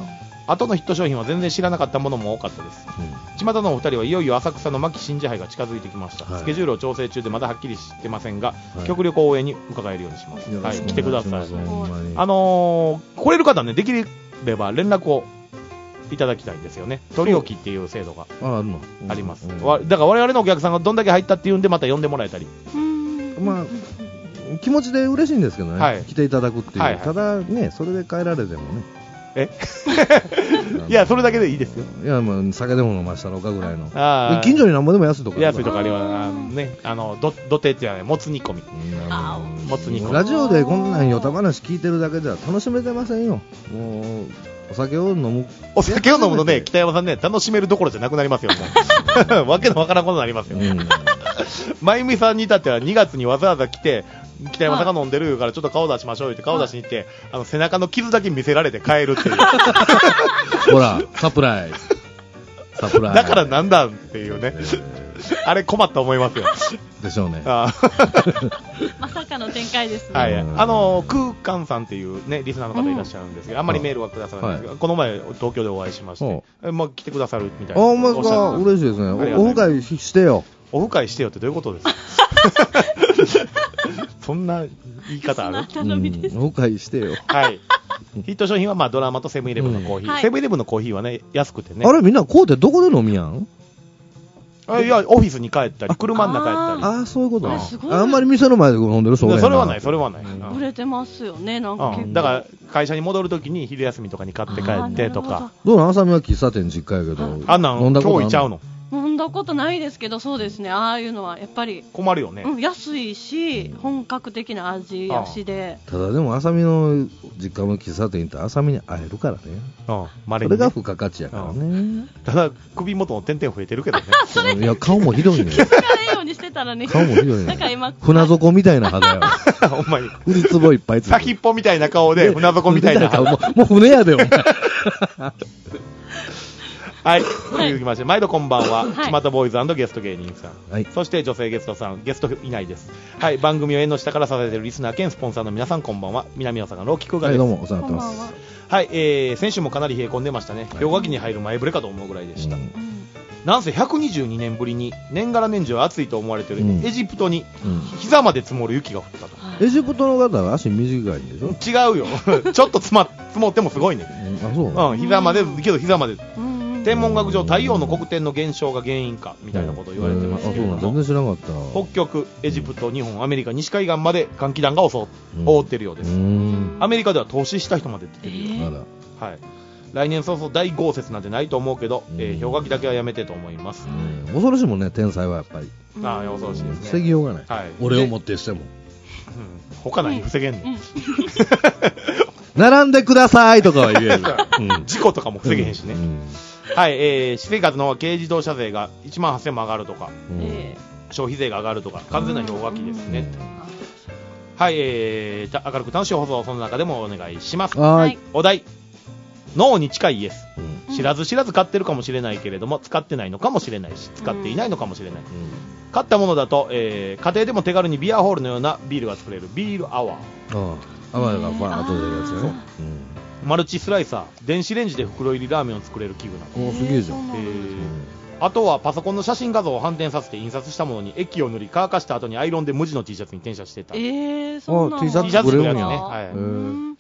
後のヒット商品は全然知らなかったものも多かったです。うん、巷のお二人はいよいよ浅草の牧真珠杯が近づいてきました。はい、スケジュールを調整中でまだはっきりしてませんが、はい、極力応援に伺えるようにします。はい、来てください。あのー、来れる方ね、できれば連絡をいただきたいんですよね。取り置きっていう制度があります。だから我々のお客さんがどんだけ入ったっていうんでまた呼んでもらえたり。 まあ気持ちで嬉しいんですけどね、はい、来ていただくっていう、はいはい、ただね、それで帰られてもね、 えいや、それだけでいいですよ。 いや、まあ、酒でも飲ましたのかぐらいの、あ近所になんぼでも安いとこ安いとこありますね、あのど土手っていうのはもつ煮込み、もつ煮込み。 ラジオでこんなんよた話聞いてるだけでは楽しめてませんよ。もうお酒を飲むお酒を飲むとね、北山さんね、楽しめるどころじゃなくなりますよ、もうわけのわからんことになりますよ。まゆみさんに至ってはにがつにわざわざ来て、北山さんが飲んでるからちょっと顔出しましょうって顔出しに行って、あの背中の傷だけ見せられて帰るっていうほらサプライズサプライズだからなんだっていうね、えー、あれ困った思いますよでしょうね。 あまさかの展開ですね。 はい、あの空間さんっていうねリスナーの方いらっしゃるんですけど、あんまりメールはくださらないんですが、はい、この前東京でお会いしまして、えまあ、来てくださるみたいな。 あ、まあ、嬉しいですね。オフ会してよ。 オフ会してよってどういうことですかそんな言い方ある？ 頼みです。 オフ会してよ。 はい。ヒット商品はまあドラマとセブンイレブンのコーヒー、うん、セブンイレブンのコーヒーはね安くてね。 あれみんなこうってどこで飲みやん？ あいやオフィスに帰ったり車の中やったり。 ああそういうことね。あんまり店の前で飲んでるそうやな。 それはないそれはない。 売れてますよねなんか結構、うん、 だから会社に戻るときに昼休みとかに買って帰ってとか。 どうなん？朝見は喫茶店実家やけど。 あんなん飲んだこと今日いちゃうの？ 飲んだことないですけど、そうですね、ああいうのはやっぱり困るよね、 うん、安いし本格的な味やしで。 ただでも浅見の実家の喫茶店行ったら浅見に会えるからね、ああね、それが付加価値やからね。 ただ首元の点々増えてるけどねそれいや顔もひどいね気づかれんようにしてたらね顔もひどいねなんか今船底みたいな肌やほんまに売り壺いっぱいついて先っぽみたいな顔で船底みたいな顔もう、もう船やでお前はい、はい、続きまして毎度こんばんは、はい、ちまたボーイズ&ゲスト芸人さん、はい、そして女性ゲストさん、ゲストいないです。はい、番組を縁の下から支えているリスナー兼スポンサーの皆さんこんばんは。南大阪のローキクーガです。 はい、どうもお世話になってます。 はい、えー、先週もかなり冷え込んでましたね。氷河期に入る前触れかと思うぐらいでした、うん、なんせひゃくにじゅうにねんぶりに年がら年中暑いと思われている、うん、エジプトに膝まで積もる雪が降ったと、 うん、エジプトの方は足短いんでしょ。 違うよちょっと積、ま、積もってもすごいね、 うん、あそう、 うん、膝までけど膝まで、うん、天文学上太陽の黒点の減少が原因かみたいなことを言われてますけども、うん、 全然知らなかった。 北極、エジプト、日本、アメリカ西海岸まで寒気団が襲う、うん、覆ってるようです。うん、アメリカでは凍死した人まで出てるよ、えーはい、来年早々大豪雪なんてないと思うけど、うんえー、氷河期だけはやめてと思います、 うん、恐ろしいもんね天才はやっぱり。 ああ恐ろしいですね。 防ぎようがない、はい、俺をもってしても、うん、 他何防げんの、うん、 並んでくださいとかは言える、 うん、事故とかも防げへんしね、うんうんはい、えー、私生活の軽自動車税がいちまんはっせんも上がるとか、うん、消費税が上がるとか完全な氷河期ですね、うん、はい、えー、明るく楽しい放送その中でもお願いします。 はいお題脳に近いイエス、うん、知らず知らず買ってるかもしれないけれども使ってないのかもしれないし使っていないのかもしれない、うん、買ったものだと、えー、家庭でも手軽にビアホールのようなビールが作れるビールアワー、 ああアワーがファーッと出るやつよね、 うん、マルチスライサー電子レンジで袋入りラーメンを作れる器具なの。おすげえじゃん、えー、 あとはパソコンの写真画像を反転させて印刷したものに液を塗り乾かした後にアイロンで無地の T シャツに転写してた。 えー、そうなんだ。 T シャツ作れるんやね、 はい、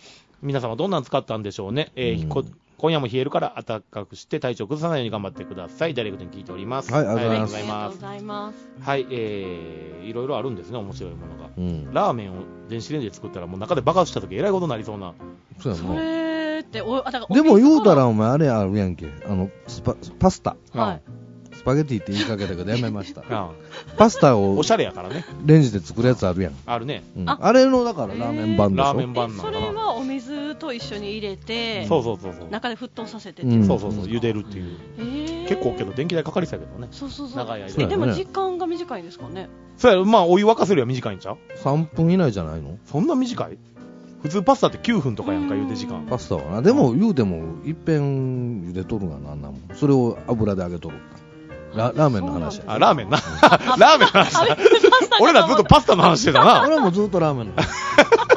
皆様どんなの使ったんでしょうね、えー、こ今夜も冷えるから暖かくして体調崩さないように頑張ってください。ダイレクトに聞いております。 はい、ありがとうございます。 はい、えー、いろいろあるんですね、面白いものが、うん、ラーメンを電子レンジで作ったらもう中で爆発した時えらいことになりそうな。 そうやそれっておだからでも言うたらお前あれあるやんけ、あのスパパスタ、 はい、 スパゲティって言いかけたけどやめましたパスタをおしゃれやからねレンジで作るやつあるやん。 あるね、 うん、あ, あれのだからラーメン版でしょ。 ラーメン版なのかな。 それはお水と一緒に入れて、 そうそうそうそう中で沸騰させて、 うん、そうそうそう茹でるっていう、えー、結構けど電気代かかりそうやけどね。 そうそうそう長い間、 えでも時間が短いんですかね。 そうやまあお湯沸かせるよりは短いんちゃう。 さんぷん以内じゃないの。 そんな短い。普通パスタってきゅうふんとかやんか茹で時間。 パスタはなでも言うてもいっぺん茹でとるがなんなんもそれを油で揚げとるラ, ラーメンの話や。 あラーメンなラーメンの話だ俺らずっとパスタの話してたな。 俺もずっとラーメンの話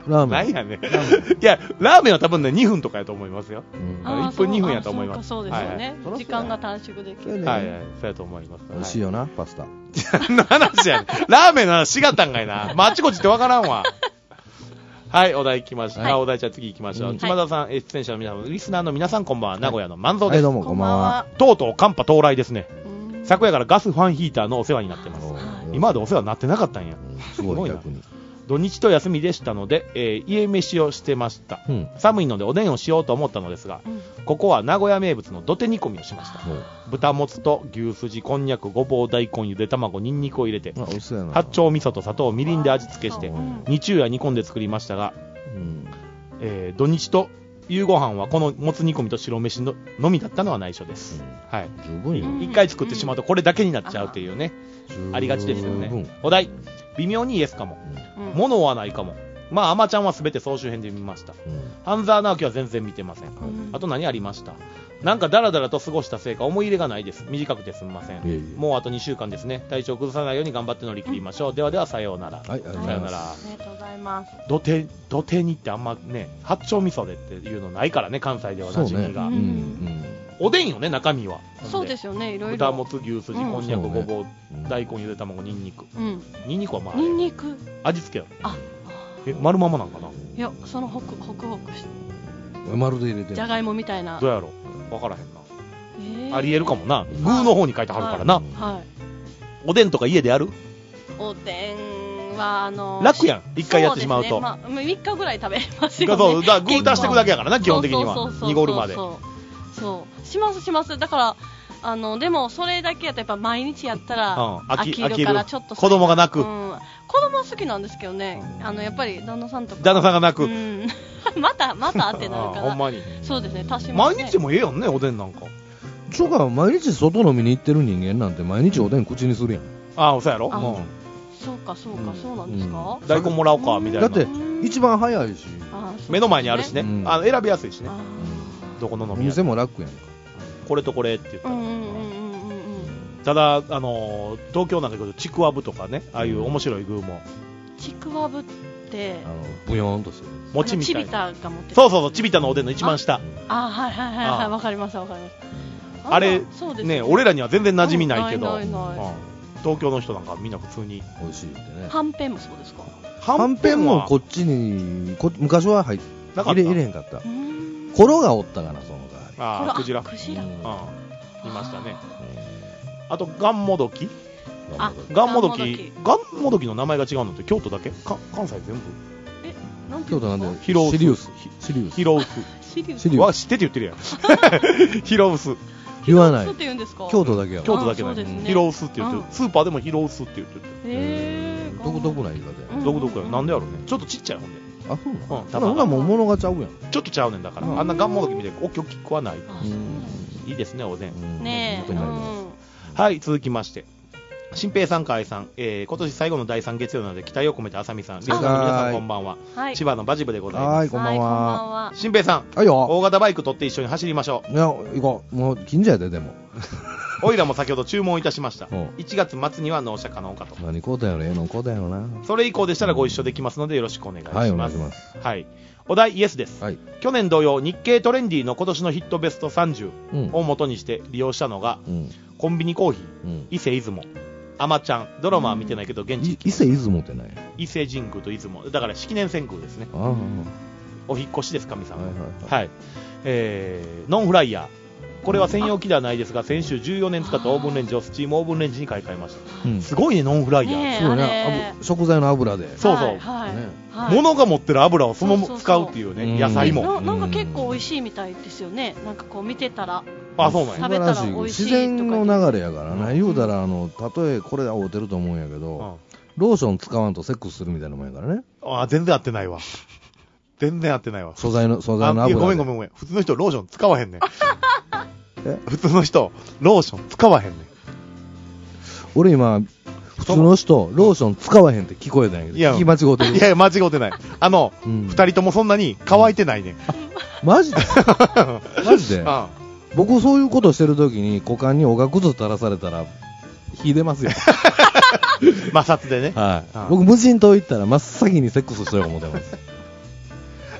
ラーメン。 何やねん。いや、ラーメンは多分ね、にふんとかやと思いますよ。うん、いっぷんにふんやと思います。 そうですよね。時間が短縮できる。 はいはい、そうやと思います。 美味しいよな、パスタ。 何の話やねん。ラーメンの話しがったんかいな。まあ、あっちこっちってわからんわ。はい、お題行きました。はい、お題じゃあ次行きましょう。島田さん、出演者の皆さん、リスナーの皆さん、こんばんは。名古屋の万蔵です。 はい、どうもこんばんは。 とうとう寒波到来ですね。昨夜からガスファンヒーターのお世話になってます。今までお世話になってなかったんや。 すごいな。 土日と休みでしたので、えー、家飯をしてました、うん、寒いのでおでんをしようと思ったのですが、うん、ここは名古屋名物の土手煮込みをしました、うん、豚もつと牛すじ、こんにゃく、ごぼう、大根、ゆで卵、にんにくを入れて八丁味噌と砂糖、みりんで味付けして日中夜煮込んで作りましたが、うんえー、土日と夕ご飯はこのもつ煮込みと白飯ののみだったのは内緒です、うん、はい、十分よ。一回作ってしまうとこれだけになっちゃうっていうね、うん、ありがちですよね。お題微妙にイエスかも、うん、物はないかも。まあ、アマちゃんはすべて総集編で見ました。うん、半沢直樹は全然見てません。うん、あと何ありました？なんかダラダラと過ごしたせいか思い入れがないです。短くてすみません。いえいえもうあとにしゅうかんですね。体調崩さないように頑張って乗り切りましょう。うん、ではではさようなら。はい、さようなら。ありがとうございます。 土手、土手煮ってあんまね、八丁味噌でっていうのないからね、関西では馴染みが。そうね。うんうんおでんよね、中身は。 そうですよね、いろいろ。 豚もつ、牛すじ、こんにゃく、ごぼう、大根、ゆで卵、にんにく。うん。にんにくはまあ。 にんにく味付けやろ。あ、え、丸ままなんかな。 いや、そのホクホクホクして。 丸で入れてる。 じゃがいもみたいな。 どうやろう。わからへんな。えー、ありえるかもな。具の方に書いてはるからな。はい。はい、おでんとか家でやる？ おでんはあのー、 楽やん。一回やってしまうと。 うね、まあ、みっかぐらい食べますよね。 そう、だ具足していくだけやからな、基本的には。濁るまで。 そうしますしますだからあのでもそれだけやったらやっぱ毎日やったら飽きるからちょっと子供が泣く、うん、 子供は好きなんですけどねあのやっぱり旦那さんとか旦那さんが泣く、うん、 またまたってなるからほんまにそうですね足しますね毎日もええやんねおでんなんかそうか毎日外飲みに行ってる人間なんて毎日おでん口にするやんああそうやろ、うん、 そうかそうか、うん、そうなんですか、 うん、大根もらおうかみたいなだって一番早いし目の前にあるしね、うん、あの選びやすいしねどこの飲み屋店も楽やんこれとこれって言ったら、ただ、あのー、東京なんかけどちくわぶとかねああいう面白い具もちくわぶってあのブヨーンとしてる餅みたいなちびたが持ってるそうそうそうちびたのおでんの一番下ああはいはいはいはいわかりますわかりますあ, あれそうです ね, ね俺らには全然馴染みないけど、うん、ないないない、うん、東京の人なんかみんな普通に美味しいってねはんぺんもそうですかはんぺんもこっちにこ昔は入なかった入れ入れへんかったコロがおったかなそのああクジラクジラ、うん、いましたねあとガンモドキガンモドキガンモドキの名前が違うのって京都だけか関西全部えなんて京都なんでヒロウスシリウスシリウスヒロウスシリウスわ知ってて言ってるやんヒロウス言わないヒロウスって言うんですか京都だけや京都だけない、ね、ヒロウスって言ってるスーパーでもヒロウスって言ってるへー独特な言い方や独特やなんでやろうねちょっとちっちゃいほんであ、そうなの、うん、ただほらもう物がちゃうやんちょっとちゃうねんだから、うん、あんなガンモドキみたいに大きくはない、うん、いいですねおでんねえ、うん、 はい続きまして新平さん、河合さん、えー、今年最後のだいさん月曜なので期待を込めてあさみさんリスナーの皆さんこんばんは、はい、千葉のバジブでございますはいこんばんは新平さん、 はいよ大型バイク取って一緒に走りましょういや行こうもう近所やででもおいらも先ほど注文いたしましたいちがつ末には納車可能かと何こうだよねえのこうだよなそれ以降でしたらご一緒できますのでよろしくお願いしますはいお願いします、 はい、お題イエスです、はい、去年同様日経トレンディの今年のヒットベストさんじゅうを元にして利用したのが、うん、コンビニコーヒー、うん、伊勢出雲アマちゃんドラマは見てないけど現地伊勢出雲ってない伊勢神宮と出雲だから式年遷宮ですねあお引っ越しです神さんはい、はいはい、えー、ノンフライヤーこれは専用機ではないですが先週じゅうよねん使ったオーブンレンジをスチームオーブンレンジに買い替えました、うん、すごいねノンフライヤー、ね、 そうね食材の油でそうそう、はいはいねはい、物が持ってる油をそのまま使うっていうねそうそうそう野菜もな, なんか結構美味しいみたいですよねなんかこう見てたらあそうなんや食べたら美味しいとか自然の流れやからな、うん、言うたらあの例えこれ合うてると思うんやけど、うん、ローション使わんとセックスするみたいなもんやからねあ全然合ってないわ全然合ってないわ素材の素材の油でごめんごめんごめん普通の人ローション使わへんねんえ普通の人ローション使わへんねん俺今普通の人ローション使わへんって聞こえたんやけど聞き間違うてるいやいや間違うてないあの、うん、ふたりともそんなに乾いてないねん、うん、 マジでマジでああ僕そういうことしてる時に股間におがくず垂らされたら火出ますよ摩擦でね、 はい、僕無人島行ったら真っ先にセックスしようと思ってます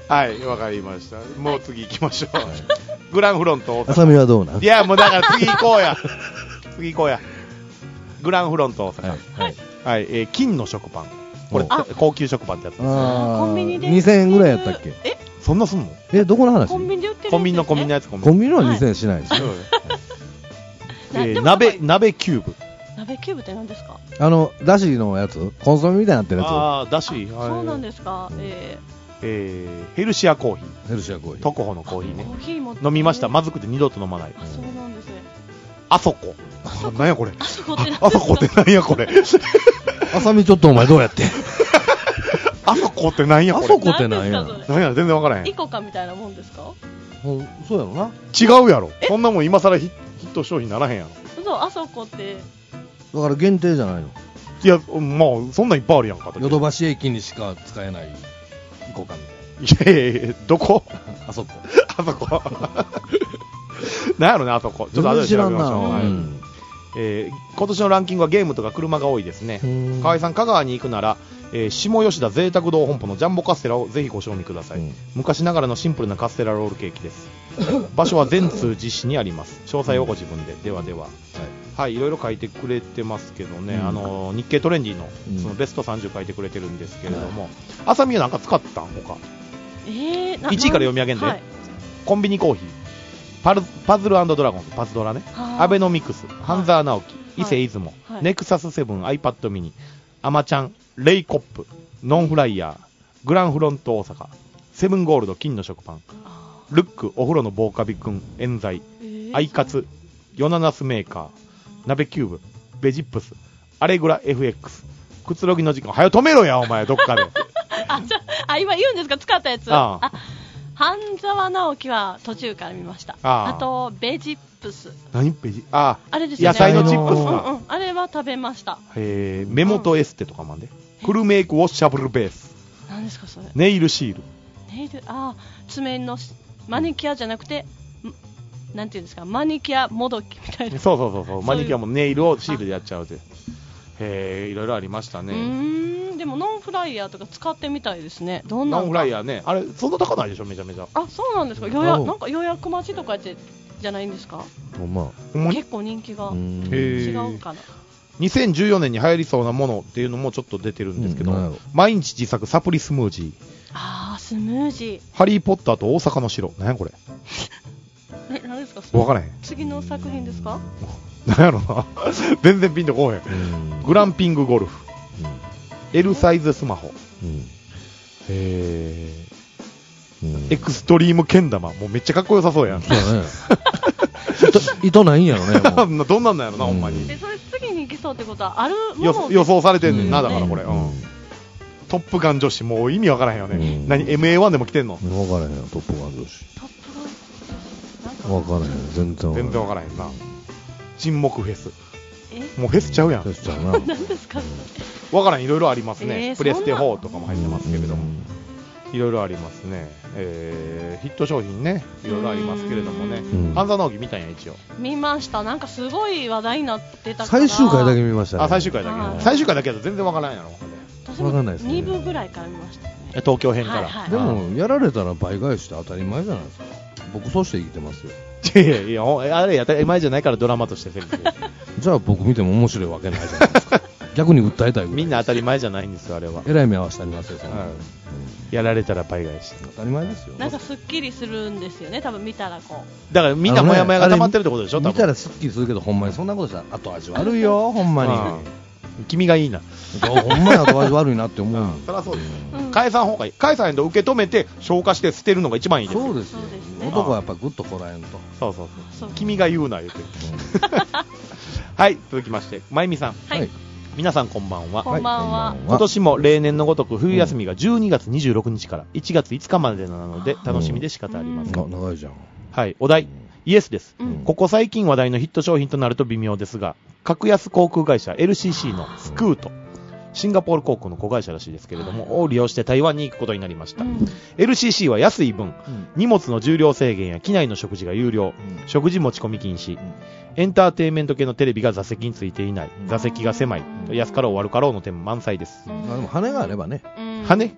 はい、わかりました。もう次行きましょう。はい、グランフロント大阪。 浅見はどうなん？ いや、もうだから次行こうや。次行こうや。グランフロント大阪。はい。はい、はい、えー、金の食パン。これ、高級食パンってやつです。 コンビニで。 にせんえんぐらいやったっけ？ えそんなすんの？ え、どこの話？ コンビニで売ってる。 コンビニのコンビニのやつ。 コンビニのはにせんえんしないです。 えー、鍋、鍋キューブ。 鍋キューブって何ですか？ あの、だしのやつコンソメみたいになってるやつ。 ああ、だし。 そうなんですか。えー、えー、ヘルシアコーヒー。 ヘルシアコーヒー。 トコホのコーヒーね。 コーヒーも飲みました。まずくて二度と飲まない。 あ、そうなんですね。 あそこ。何やこれ。 あそこってあそこって何やこれ。 あさみちょっとお前どうやって。 あそこって何やこれ。 あそこって何や。 何や全然わからへん。 イコカみたいなもんですか？ そうやろな。 違うやろ。そんなもん今更ヒット商品ならへんやろ。 そう、あそこって。 だから限定じゃないの。 いや、まあ、そんなんいっぱいあるやんか。 ヨドバシ駅にしか使えないイコカみたいな。いやいやいや、どこ？ あそこ。 あそこ。なんやろね、あそこ。ちょっと後で調べましょう。はい、えー、今年のランキングはゲームとか車が多いですね。河合さん、香川に行くなら、えー、下吉田贅沢堂本舗のジャンボカステラをぜひご賞味ください、うん、昔ながらのシンプルなカステラロールケーキです場所は全通実施にあります。詳細をご自分で、うん、ではでは、はい、はい、いろいろ書いてくれてますけどね、うん、あの日経トレンディ の, そのベストさんじゅう書いてくれてるんですけれども、あさみは何か使ったん他、 えー、 いちいから読み上げんで、はい、コンビニコーヒー、パルパズル&ドラゴンズ、パズドラね、アベノミクス、半沢直樹、伊勢出雲、はい、ネクサスセブン、iPad ミニ、アマちゃん、レイコップ、ノンフライヤー、グランフロント大阪、セブンゴールド金の食パン、ルックお風呂の防カビくん冤罪、アイカツ、ヨナナスメーカー、鍋キューブ、ベジップス、アレグラ エフエックス、くつろぎの時間、はよ止めろやお前どっかであ、じゃあ今言うんですか、使ったやつ。ああ、半沢直樹は途中から見ました。 あ, あとベジップス、 何ベジ、ああ、 あれですね、 野菜のチップスか、 うんうん、あれは食べました。 へえ、目元エステとかもあんで、うん、フルメイクウォッシャブルベース、 何ですかそれ。 ネイルシール、 ネイル、ああ、爪のマニキュアじゃなくて、なんていうんですか、マニキュアもどきみたいな。 そうそうそうそう、マニキュアもネイルをシールでやっちゃうで。へえ、いろいろありましたね。 うーん、でもノンフライヤーとか使ってみたいですね。どんなノンフライヤーね、あれそんな高ないでしょ、めちゃめちゃ。 あ、そうなんですか。予約、なんか予約待ちとかってじゃないんですか。 まあ、結構人気が違うかな。 にせんじゅうよねんに流行りそうなものっていうのもちょっと出てるんですけど、うん、毎日自作サプリスムージー。 あー、スムージー。 ハリーポッターと大阪の城。何やこれ。 え、何ですか。 分からへん。 次の作品ですか。 何やろな全然ピンとこうへん。グランピングゴルフ、うん、L サイズスマホ、うん、えーうん、エクストリームけん玉、もうめっちゃかっこよさそうやん。そうね糸ないんやろねもうどんなんなんやろな、うん、ほんまに。 え、それ次に行きそうってことはあるもの予想されてんねんな、うん、だからこれ、うん、トップガン女子、もう意味わからへんよね、うん、何 エムエーワン でも来てんの。 わからへんよ、トップガン女子。トップガンわからへん、全然全然わからへんな。沈黙フェス、もうフェスちゃうやん。 フェスちゃうな。 何ですか。 わからん、いろいろありますね、えー、プレステフォーとかも入ってますけれども、いろいろありますね、えー、ヒット商品ね、いろいろありますけれどもね、半沢直樹見たんや、一応見ました。なんかすごい話題になってたから最終回だけ見ましたね。 あ、最終回だけ、はい、最終回だけだと全然わからんやろ。 私もにぶぐらいから見ましたね、 東京編から、はいはい、でもやられたら倍返して当たり前じゃないですか。僕そうして生きてますよ。 いやいや、あれ当たり前じゃないからドラマとしてセリフじゃあ僕見ても面白いわけないじゃないですか逆に訴えたいぐらい。 みんな当たり前じゃないんですよ、あれは。 えらい目合わせてありますよ、その、うん、やられたら倍返し。 当たり前ですよ。 なんかすっきりするんですよね、多分見たらこう。 だからみんなモヤモヤが溜まってるってことでしょ、 見たらすっきりするけど、ほんまにそんなことしたら後味悪いよ、ほんまに。 君がいいな。 ほんまに後味悪いなって思う。 そりゃそうです。解散方がいい。解散へと受け止めて消化して捨てるのが一番いいですよ。 そうですよ。男はやっぱグッとこらえんと。 そうそうそう。君が言うな言うてる。はい、続きましてまゆみさん。 はい。 皆さんこんばんは。 こんばんは。 今年も例年のごとく冬休みがじゅうにがつにじゅうろくにちからいちがついつかまでなので楽しみで仕方ありません。 あ、長いじゃん。 はい、お題。イエスです、うん、ここ最近話題のヒット商品となると微妙ですが、格安航空会社 エルシーシー のスクート、シンガポール航空の子会社らしいですけれども、を利用して台湾に行くことになりました、うん、エルシーシー は安い分、うん、荷物の重量制限や機内の食事が有料、うん、食事持ち込み禁止、うん、エンターテインメント系のテレビが座席についていない、うん、座席が狭い、うん、安かろう悪かろうの点満載です、 うん、でも羽があればね、 羽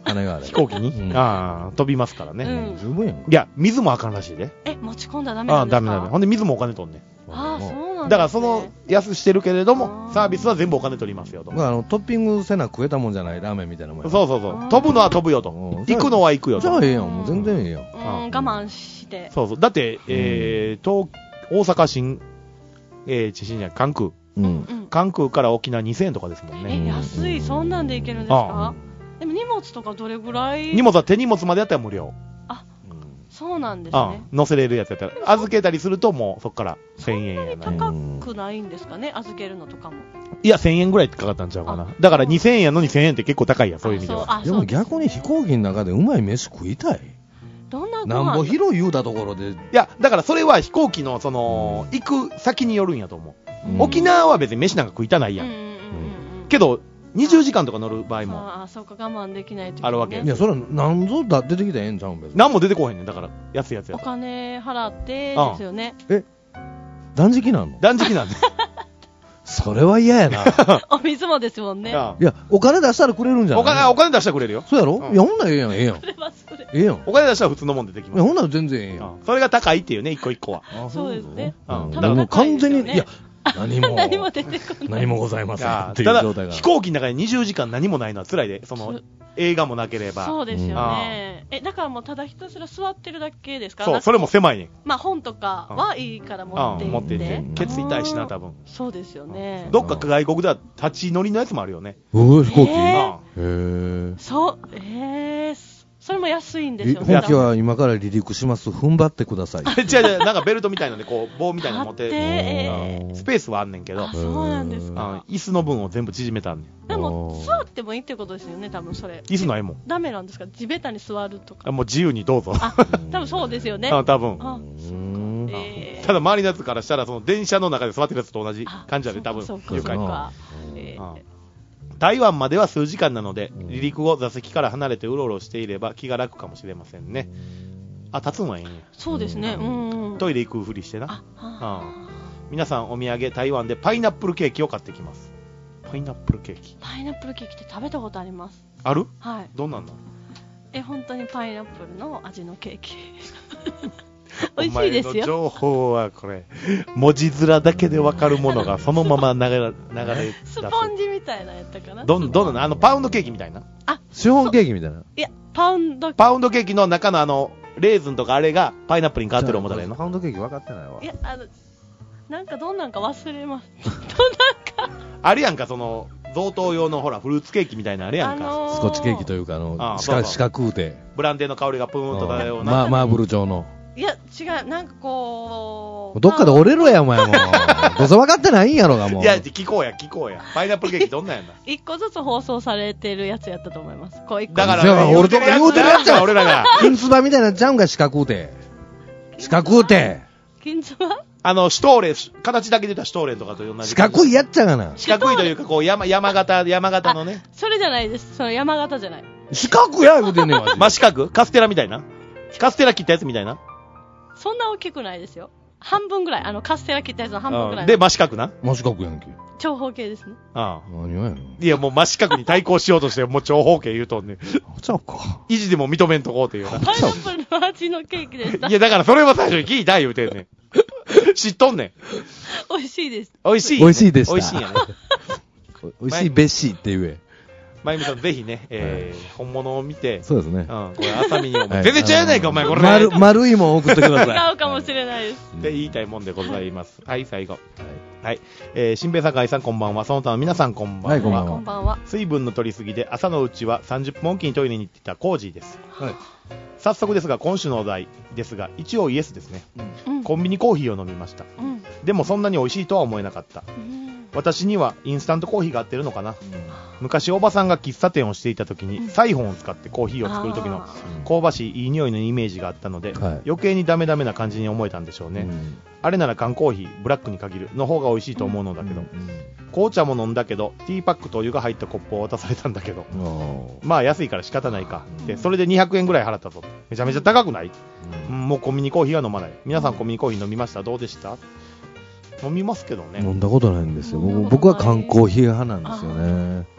羽があれ。 飛行機に、うん、ああ、飛びますからね。 うん、 十分やん。 いや、水もあかんらしいで。 え、持ち込んだらダメなんですか？ああ、ダメダメ。 ほんで水もお金取んねん。 ああ、そうなんですね。 だからその安してるけれどもサービスは全部お金取りますよと。 あのトッピングせな食えたもんじゃないラーメンみたいなもんや。 そうそうそう。飛ぶのは飛ぶよと。行くのは行くよと。 じゃあええやん。もう全然ええやん。 うん、我慢して。 そうそう。だってえー、東大阪新えー、地震じゃない関空。うん。関空から沖縄にせんえんとかですもんね。 え、安い。そんなんで行けるんですか？でも荷物とかどれぐらい？ 荷物は手荷物までやったら無料。 そうなんですね。 乗せれるやつやったら。預けたりするともうそっからせんえんやな。 高くないんですかね、預けるのとかも。 いや、せんえんぐらいかかったんちゃうかな。だからにせんえんやのにせんえんって結構高いやん、そういう意味では。 でも逆に飛行機の中でうまい飯食いたい。 どんなご飯なんぼ広い言うたところで。いや、だからそれは飛行機のその、行く先によるんやと思う。沖縄は別に飯なんか食いたないやん。けど、にじゅうじかんとか乗る場合もああ、そうか、我慢できないとあるわけ。 いや、それは何ぞだ出てきたらええんちゃうん別に。 何も出てこへんねん。だから安いやつやお金払ってですよね。 え、断食なんの？ 断食なんでそれは嫌やな。 お水もですもんね。いや、お金出したらくれるんじゃない？ お金、お金出したらくれるよ。 そうやろ？いや、ほんならええやん、ええやん。 それはそれ。 ええやん。 お金出したら普通のもん出てきます。 いや、ほんなら全然ええやん。 それが高いっていうね、一個一個は。 そうですね。 だからもう完全に、いや、何も、 何も出てこない。 何もございませんっていう状態が。 飛行機の中でにじゅうじかん何もないのは辛いで、その、映画もなければ。 そうですよね。え、だからもうただひたすら座ってるだけですか？ そう、それも狭いねん。 まあ本とかはいいから持って行って。持ってケツ痛いしな、多分。 そうですよね。 どっか外国では立ち乗りのやつもあるよね。 おー、飛行機？ へー。そう、えー。それも安いんですよね。 飛行機は今から離陸します。踏ん張ってください。 違う違う、なんかベルトみたいなので、こう、棒みたいなの持って、えー、スペースはあんねんけど。 そうなんですか。 椅子の分を全部縮めたんねん。 でも、座ってもいいってことですよね、多分それ。 椅子ないもん。 ダメなんですか？地べたに座るとか。 もう自由にどうぞ。 あ、多分そうですよね。 あ、多分。 あえー、ただ周りのやつからしたら、その電車の中で座ってるやつと同じ感じやで、多分。 愉快か。 台湾までは数時間なので、離陸後座席から離れてうろうろしていれば気が楽かもしれませんね。あ、立つのはいいんや。 そうですね。うん。 トイレ行くふりしてな。 あ、あ皆さんお土産台湾でパイナップルケーキを買ってきます。パイナップルケーキ。 パイナップルケーキって食べたことあります。 ある？ はい。 どんなんだ？ え、本当にパイナップルの味のケーキ。美味しいですよ。お前の情報はこれ文字面だけで分かるものがそのまま流れ流れスポンジみたいなやったかな。 どんどんなあのパウンドケーキみたいな。 あ、 シフォンケーキみたいな。 いやパウンドパウンドケーキの中のあのレーズンとかあれがパイナップルに変わってる思ったらいいの。 パウンドケーキ分かってないわ。 いやあのなんかどんなんか忘れます。どんなんかあるやんかその贈答用のほらフルーツケーキみたいなあれやんか、あのー、 スコッチケーキというかあのあ四角四角うてブランデーの香りがプーンと漂うな、 ま、マーブル状の。 いや違うなんかこうどっかで折れろやお前もうどうせ分かってないんやろがもう。 いや聞こうや聞こうやパイナップルケーキどんなんやんな一個ずつ放送されてるやつやったと思います。こう一個だから、ね、 俺とか言うてるやつや俺らが金つばみたいなちゃうんが四角うて四角うて金つばあの、シュトーレン、形だけ出たシュトーレンとかと同じ。 四角いやっちゃがな。 四角いというか、こう、山、山形、山形のね。 それじゃないです。その山形じゃない。 四角や言うてんねんわ。 真四角カステラみたいなカステラ切ったやつみたいなそんな大きくないですよ。半分ぐらい。あの、カステラ切ったやつの半分ぐらい。 で、真四角な真四角やんけ。 長方形ですね。 ああ。 何をやのいや、もう真四角に対抗しようとして、もう長方形言うとんねん。 ちゃうか。 維持でも認めんとこうっていうな。 パイナップルの味のケーキでした。 いや、だからそれは最初に聞いた言うてんねん。知っとんねん。 美味しいです。 美味しい。 美味しいでした。 美味しいんやね。 美味しいべしって言え。 まゆみさん、ぜひね、えー、本物を見て。 そうですね。 うん。これ、朝見にお前。全然違うやないか、お前、これ。 丸、丸いもん送ってください。 違うかもしれないです。 って言いたいもんでございます。はい、最後。はい。はい。えー、新兵酒井さん、こんばんは。その他の皆さん、こんばんは。はい、 こんばんは。こんばんは。 水分の取りすぎで、朝のうちはさんじゅっぷんおきにトイレに行っていたコージーです。はい。早速ですが、今週のお題ですが、一応イエスですね。うん、コンビニコーヒーを飲みました。うん、でもそんなに美味しいとは思えなかった。うん、私にはインスタントコーヒーが合ってるのかな。うん、昔おばさんが喫茶店をしていた時に、うん、サイフォンを使ってコーヒーを作る時の香ばしいいい匂いのイメージがあったので、うん、余計にダメダメな感じに思えたんでしょうね。うん、あれなら缶コーヒー、ブラックに限るの方が美味しいと思うのだけど、うんうん、紅茶も飲んだけどティーパックとお湯が入ったコップを渡されたんだけど、まあ安いから仕方ないかって、それでにひゃくえんぐらい払ったぞ。めちゃめちゃ高くない？うん、もうコンビニコーヒーは飲まない。皆さんコンビニコーヒー飲みました？どうでした？飲みますけどね。 飲んだことないんですよ。僕は缶コーヒー派なんですよね。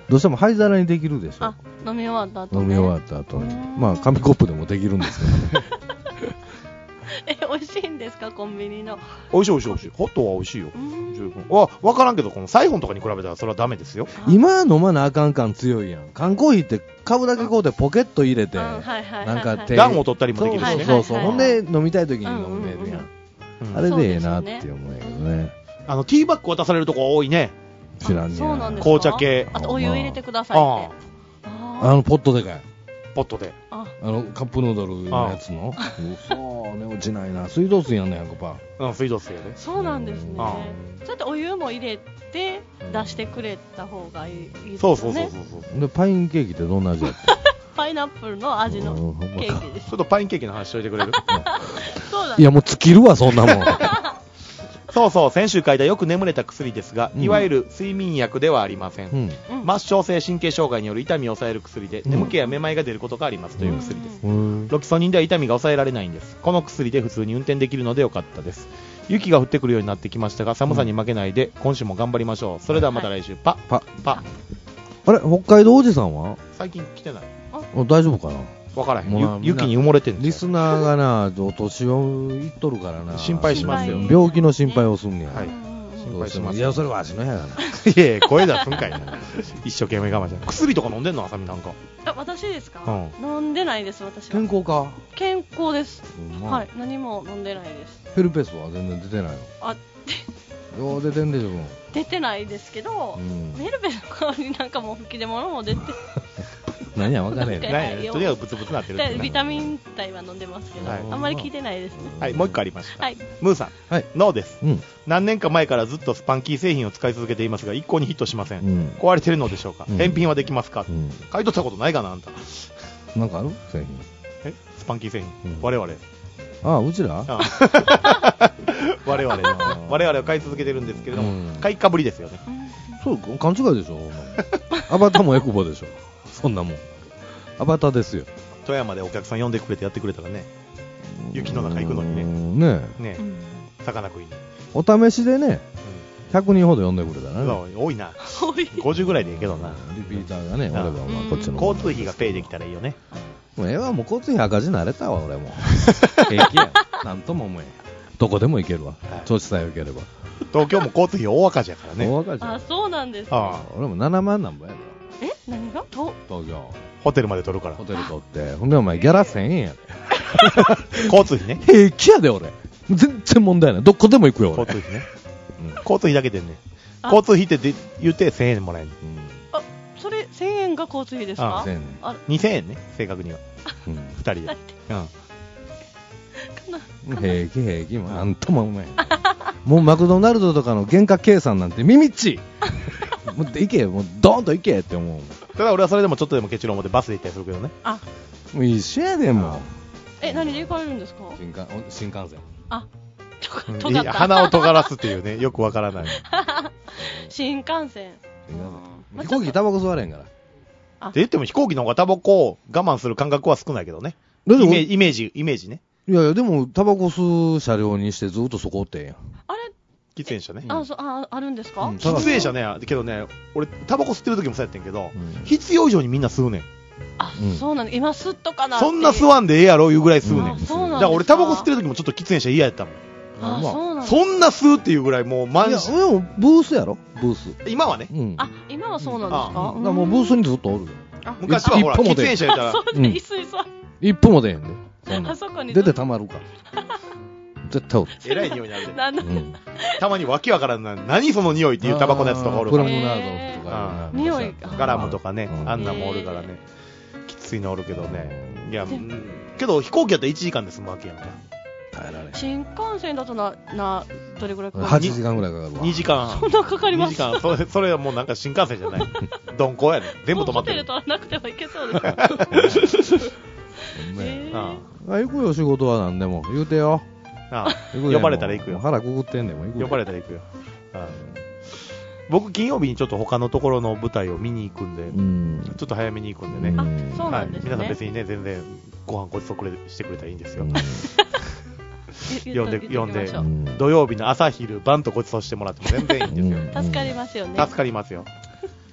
どうしても灰皿にできるでしょ。 あ、飲み終わった後、ね、 飲み終わった後に。まあ、紙コップでもできるんですけどね。 え、美味しいんですか、コンビニの。 美味しい美味しい美味しい。ホットは美味しいよ。十分。わ、わからんけど、このサイフォンとかに比べたらそれはダメですよ。 今飲まなあかん感強いやん。缶コーヒーって株だけこうでポケット入れて、なんか手。 暖を取ったりもできるしね。 そうそう。ほんで飲みたい時に飲めるやん。あれでええなって思うんやけどね。 あの、ティーバッグ渡されるとこ多いね。 知らんね。 そうなんですか。 紅茶系。 あとお湯入れてくださいって。 あの、ポットでかい。 ポットで。 あの、カップヌードルのやつの。そうね、落ちないな。水道水やんね、ひゃくパーセント。 うん、水道水やね。 そうなんですね。そうやってお湯も入れて出してくれた方がいいですね。 そうそうそうそう。 で、パインケーキってどんな味やった？ パイナップルの味のケーキです。 ちょっとパインケーキの話しといてくれる？ そうだ。 いや、もう尽きるわ、そんなもん。 そうそう、先週書いたよく眠れた薬ですが、いわゆる睡眠薬ではありません。うん、末梢性神経障害による痛みを抑える薬で、うん、眠気やめまいが出ることがありますという薬です。うん、ロキソニンでは痛みが抑えられないんです。この薬で普通に運転できるのでよかったです。雪が降ってくるようになってきましたが、寒さに負けないで、今週も頑張りましょう。それではまた来週、パッ、パッ、パッ。あれ、北海道おじさんは最近来てない。 大丈夫かな？ 分からへん。雪に埋もれてんの。 リスナーがな、お年をいっとるからな。 心配しますよ。 病気の心配をすんねや。 はい。心配します。 いや、それは足の部屋だな。 いやいや、声出すんかいな。一生懸命我慢して。薬とか飲んでんの？あさみなんか。 あ、私ですか？飲んでないです、私は。 健康か？ 健康です。はい。何も飲んでないです。 ヘルペスは全然出てないの？あ、どう出てんでしょう？ 出てないですけど、ヘルペスの代わりになんかもう吹き出物も出て。 何や分かんないね。とりあえずブツブツなってる。 ビタミン剤は飲んでますけど、あんまり効いてないですね。 はい、もう一個ありました。ムーさん、ノーです。何年か前からずっとスパンキー製品を使い続けていますが、一向にヒットしません。壊れてるのでしょうか？返品はできますか？買い取ったことないかな、あんた。 なんかある？製品。 え？スパンキー製品。我々。 ああ、うちら？ 我々の我々は買い続けてるんですけれども、買いかぶりですよね。 そう、勘違いでしょ。アバタもエクボでしょ。そんなもん。アバタですよ。 富山でお客さん呼んでくれてやってくれたらね、雪の中行くのにね、 ねえ、 ねえ、魚食いに。 お試しでね、ひゃくにんほど呼んでくれたらね。 多いな。ごじゅうぐらいでいいけどな。 リピーターがね、俺はこっちの。 交通費がペイできたらいいよね。 もうええわ、もう交通費赤字慣れたわ、俺も。平気や。なんとも思えん。どこでも行けるわ。調子さえ良ければ。 東京も交通費大赤字やからね。 大赤字。 あ、そうなんです。 俺もななまんなんぼやで。 え、何が？東京。 ホテルまで取るから。 ホテル取って。ほんでお前ギャラせんえんやで。 交通費ね。 平気やで俺。全然問題ない。どこでも行くよ俺。 交通費ね。交通費だけでね。交通費って言ってせんえんもらえる。 あ、それせんえんが交通費ですか？ にせんえんね、正確には。ふたりで。 平気平気もなんともうまい。もうマクドナルドとかの原価計算なんて耳っち。もう行け、もうドーンと行けって思う。 ただ俺はそれでもちょっとでもケチロン持ってバスで行ったりするけどね。 あ、 もう一緒やでもう。 え、何で行かれるんですか？ 新幹新幹線。 あ、 とが鼻を尖らすっていうね、よくわからない。 新幹線。 飛行機タバコ吸われんから。 って言っても飛行機の方がタバコを我慢する感覚は少ないけどね。イメージ、イメージ、イメージね。 いやいや、でもタバコ吸う車両にしてずっとそこおってんやん。 あれ？ 喫煙者ね。 あ、そう、あ、あるんですか？ 喫煙者ね、けどね、俺タバコ吸ってる時もそうやってんけど、必要以上にみんな吸うねん。 あ、そうなんだ。今吸っとかな。 そんな吸わんでええやろいうぐらい吸うねん。 そうなんだ。 だから俺タバコ吸ってる時もちょっと喫煙者嫌やったもん。 あ、そうなんだ。 そんな吸うっていうぐらいもう満身。いや、でもブースやろ？ブース。 今はね。 あ、今はそうなんですか？だからもうブースにずっとおるよ。 昔はほら喫煙者やったら一歩も出へんで。 あそこに出てたまるか。絶対おる。 えらい匂いになるで。たまにわけわからんな、何その匂いっていうタバコのやつとかおるから。 プラムナードとか。 匂い。 ガラムとかね、あんなもおるからね。きついのおるけどね。いや、けど飛行機やったらいちじかんで済むわけやんか。 新幹線だとな、な、どれぐらいかかる？ はちじかんぐらいかかるわ。 にじかん。 そんなかかります？ にじかん。それ、それはもうなんか新幹線じゃない。鈍行やね。全部止まってる。 ホテル取らなくても行けそうです。 ああ、行くよ、仕事は何でも。言うてよ。 ああ、呼ばれたら行くよ。 腹くぐってんでも行くよ。 呼ばれたら行くよ。ああ、僕、金曜日にちょっと他のところの舞台を見に行くんで、うん、ちょっと早めに行くんでね。 あ、そうなんですね。 皆さん別にね、全然ご飯ごちそうくれしてくれたらいいんですよ。呼んで、呼んで、土曜日の朝昼晩とごちそうしてもらっても全然いいんですよ。 助かりますよね。 助かりますよ。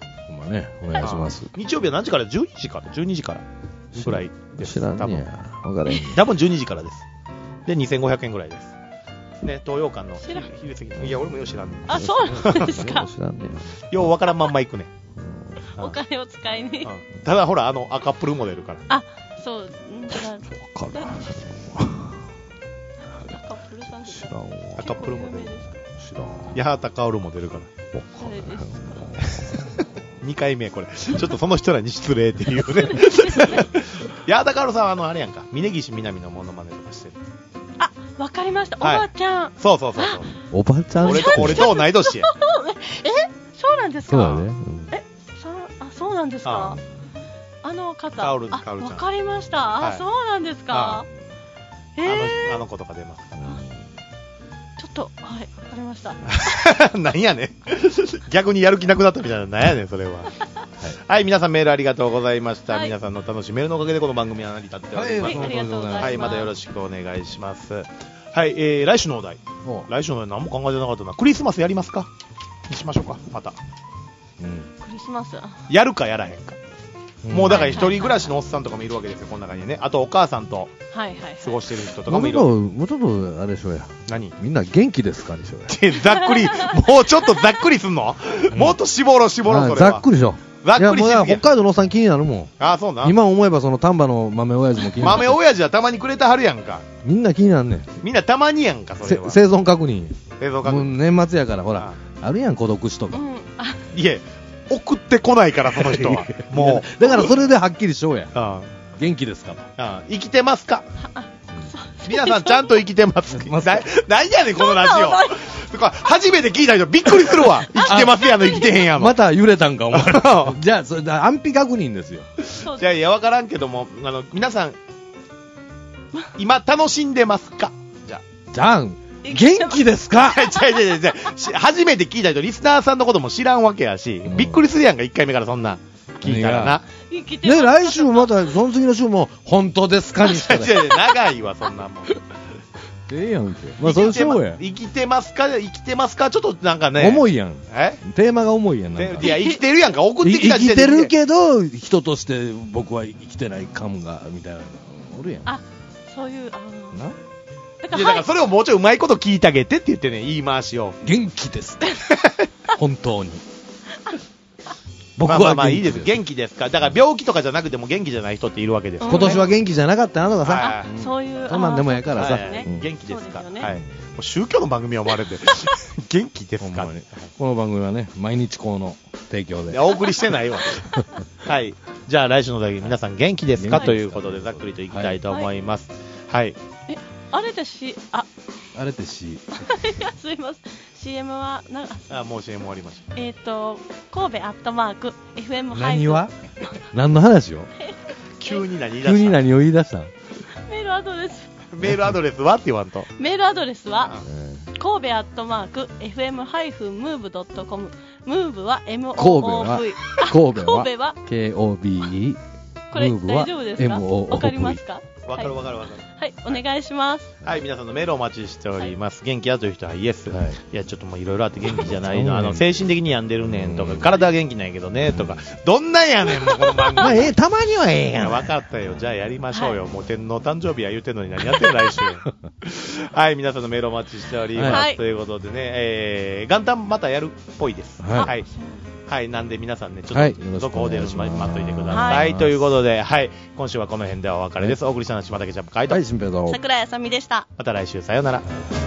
ね、お願いします。 日曜日は何時から？じゅうにじからじゅうにじからぐらいです。 知らんねや。分からへん。 多分じゅうにじからです。で、にせんごひゃくえんぐらいです。ね、東洋館の昼過ぎ。いや、俺もよう知らんねん。 あ、そうなんですか。 知らんねん。ようわからんまんま行くねん。 お金を使いに。 ただほら、あの、赤プルモデルから。 あ、そう。だから。 わからん。 赤プルさん知らんわ。 赤プルモデル。 知らん。 八幡薫モデルから。 わからん。 にかいめこれ。ちょっとその人らに失礼っていうね。八幡薫さんはあの、あれやんか。峯岸みなみのモノマネとかしてる。 あ、わかりました。おばちゃん。 そうそうそうそう。 おばちゃん俺と、俺と同い年や。 え、そうなんですか？ そうだね。 え、あ、そうなんですか？あの方。あ、わかりました。あ、そうなんですか？ えー、あの子とか出ますから。 ちょっと、はい、わかりました。 なんやねん。逆にやる気なくなったみたいな、なんやねん、それは。はい、はい、皆さんメールありがとうございました。はい、皆さんの楽しいメールのおかげでこの番組は成り立っております。 はい、ありがとうございます。 はい、またよろしくお願いします。はい、えー、来週のお題。来週のお題何も考えてなかったな。クリスマスやりますか？にしましょうか、また。 うん。クリスマスやるかやらへんか。もうだから一人暮らしのおっさんとかもいるわけですよ、この中にね。あとお母さんと過ごしてる人とかもいる。 もうちょっとあれでしょうや。 何？ みんな元気ですかでしょうや。 ざっくり、もうちょっとざっくりすんの？もっと絞ろ絞ろそれは。 ざっくりしょ。 ざっくりしすぎ。 北海道のおっさん気になるもん。 あ、そうな。 今思えばその丹波の豆親父も気になる。 豆親父はたまにくれたはるやんか。 みんな気になるねん。 みんなたまにやんか、それは。 生存確認。 生存確認。 年末やからほら、あるやん孤独死とか。 いえ。送ってこないからその人はもうだからそれではっきりしようや。ああ元気ですか？ ああ生きてますか？皆さんちゃんと生きてますか？何やねんこのラジオ。初めて聞いた人びっくりするわ。生きてますやの生きてへんやの。 また揺れたんかお前。じゃあそれ安否確認ですよ。 じゃあいやわからんけども、あの皆さん今楽しんでますか？じゃあじゃん元気ですか？ 違う違う違う。初めて聞いた人、リスナーさんのことも知らんわけやし、うん、びっくりするやんか、いっかいめからそんな聞いたらな。 ね、来週もまた、その次の週も、本当ですかにしたら。 違う違う、長いわ、そんなもん。 ええやんけ。まあ、それそうや。 生きてますか生きてますかちょっとなんかね。 重いやん。 えテーマが重いやん。なんかいや、生きてるやんか、送ってきた時点で。生きてるけど、人として僕は生きてないかもが、みたいな。おるやん。 あ、そういう、あの。なだから、いやだからそれをもうちょいうまいこと聞いてあげてって言ってね、言い回しを。 元気です。本当に。 僕はまあまあいいです。元気ですか。だから病気とかじゃなくても元気じゃない人っているわけです。 今年は元気じゃなかったなとかさ。 そういう。 そんなんでもやからさ。 元気ですか。はい。もう宗教の番組は思われて。元気ですか。 この番組はね、毎日この提供で。 お送りしてないわ。はい。じゃあ来週の時皆さん元気ですかということでざっくりといきたいと思います。はい。 え、あれでし、あ、 あれでし。 いや、すいません。シーエム は、なんか、 あ、もう シーエム 終わりました。 えっと、神戸アットマーク、エフエム何は何の話を急に何言い出した急に何を言い出したメールアドレス。 メールアドレスはって言わんと。 メールアドレスは、神戸アットマーク、エフエム ムーブ ドットコム。ムーブは エムオーブイ。 神戸は、 神戸は、 ケーオービーイー。 これ大丈夫ですか？わかりますか？ わかるわかるわかる。 はい、お願いします。 はい、皆さんのメールをお待ちしております。元気だという人はイエス。いや、ちょっともういろいろあって元気じゃないの。あの、精神的に病んでるねんとか、体は元気ないけどねとか、どんなんやねん、もうこの番組。 まあ、え、たまにはええやん。 わかったよ。じゃあやりましょうよ。もう天皇誕生日は言うてんのに何やってんの来週。はい、皆さんのメールをお待ちしております。ということでね、えー、元旦またやるっぽいです。はい。はい、なんで皆さんね、ちょっと続報で待っといてください。ということで、はい、今週はこの辺でお別れです。お送りしたのは島竹ジャンプ会と、 はい、新平と桜井あさみでした。 また来週、さようなら。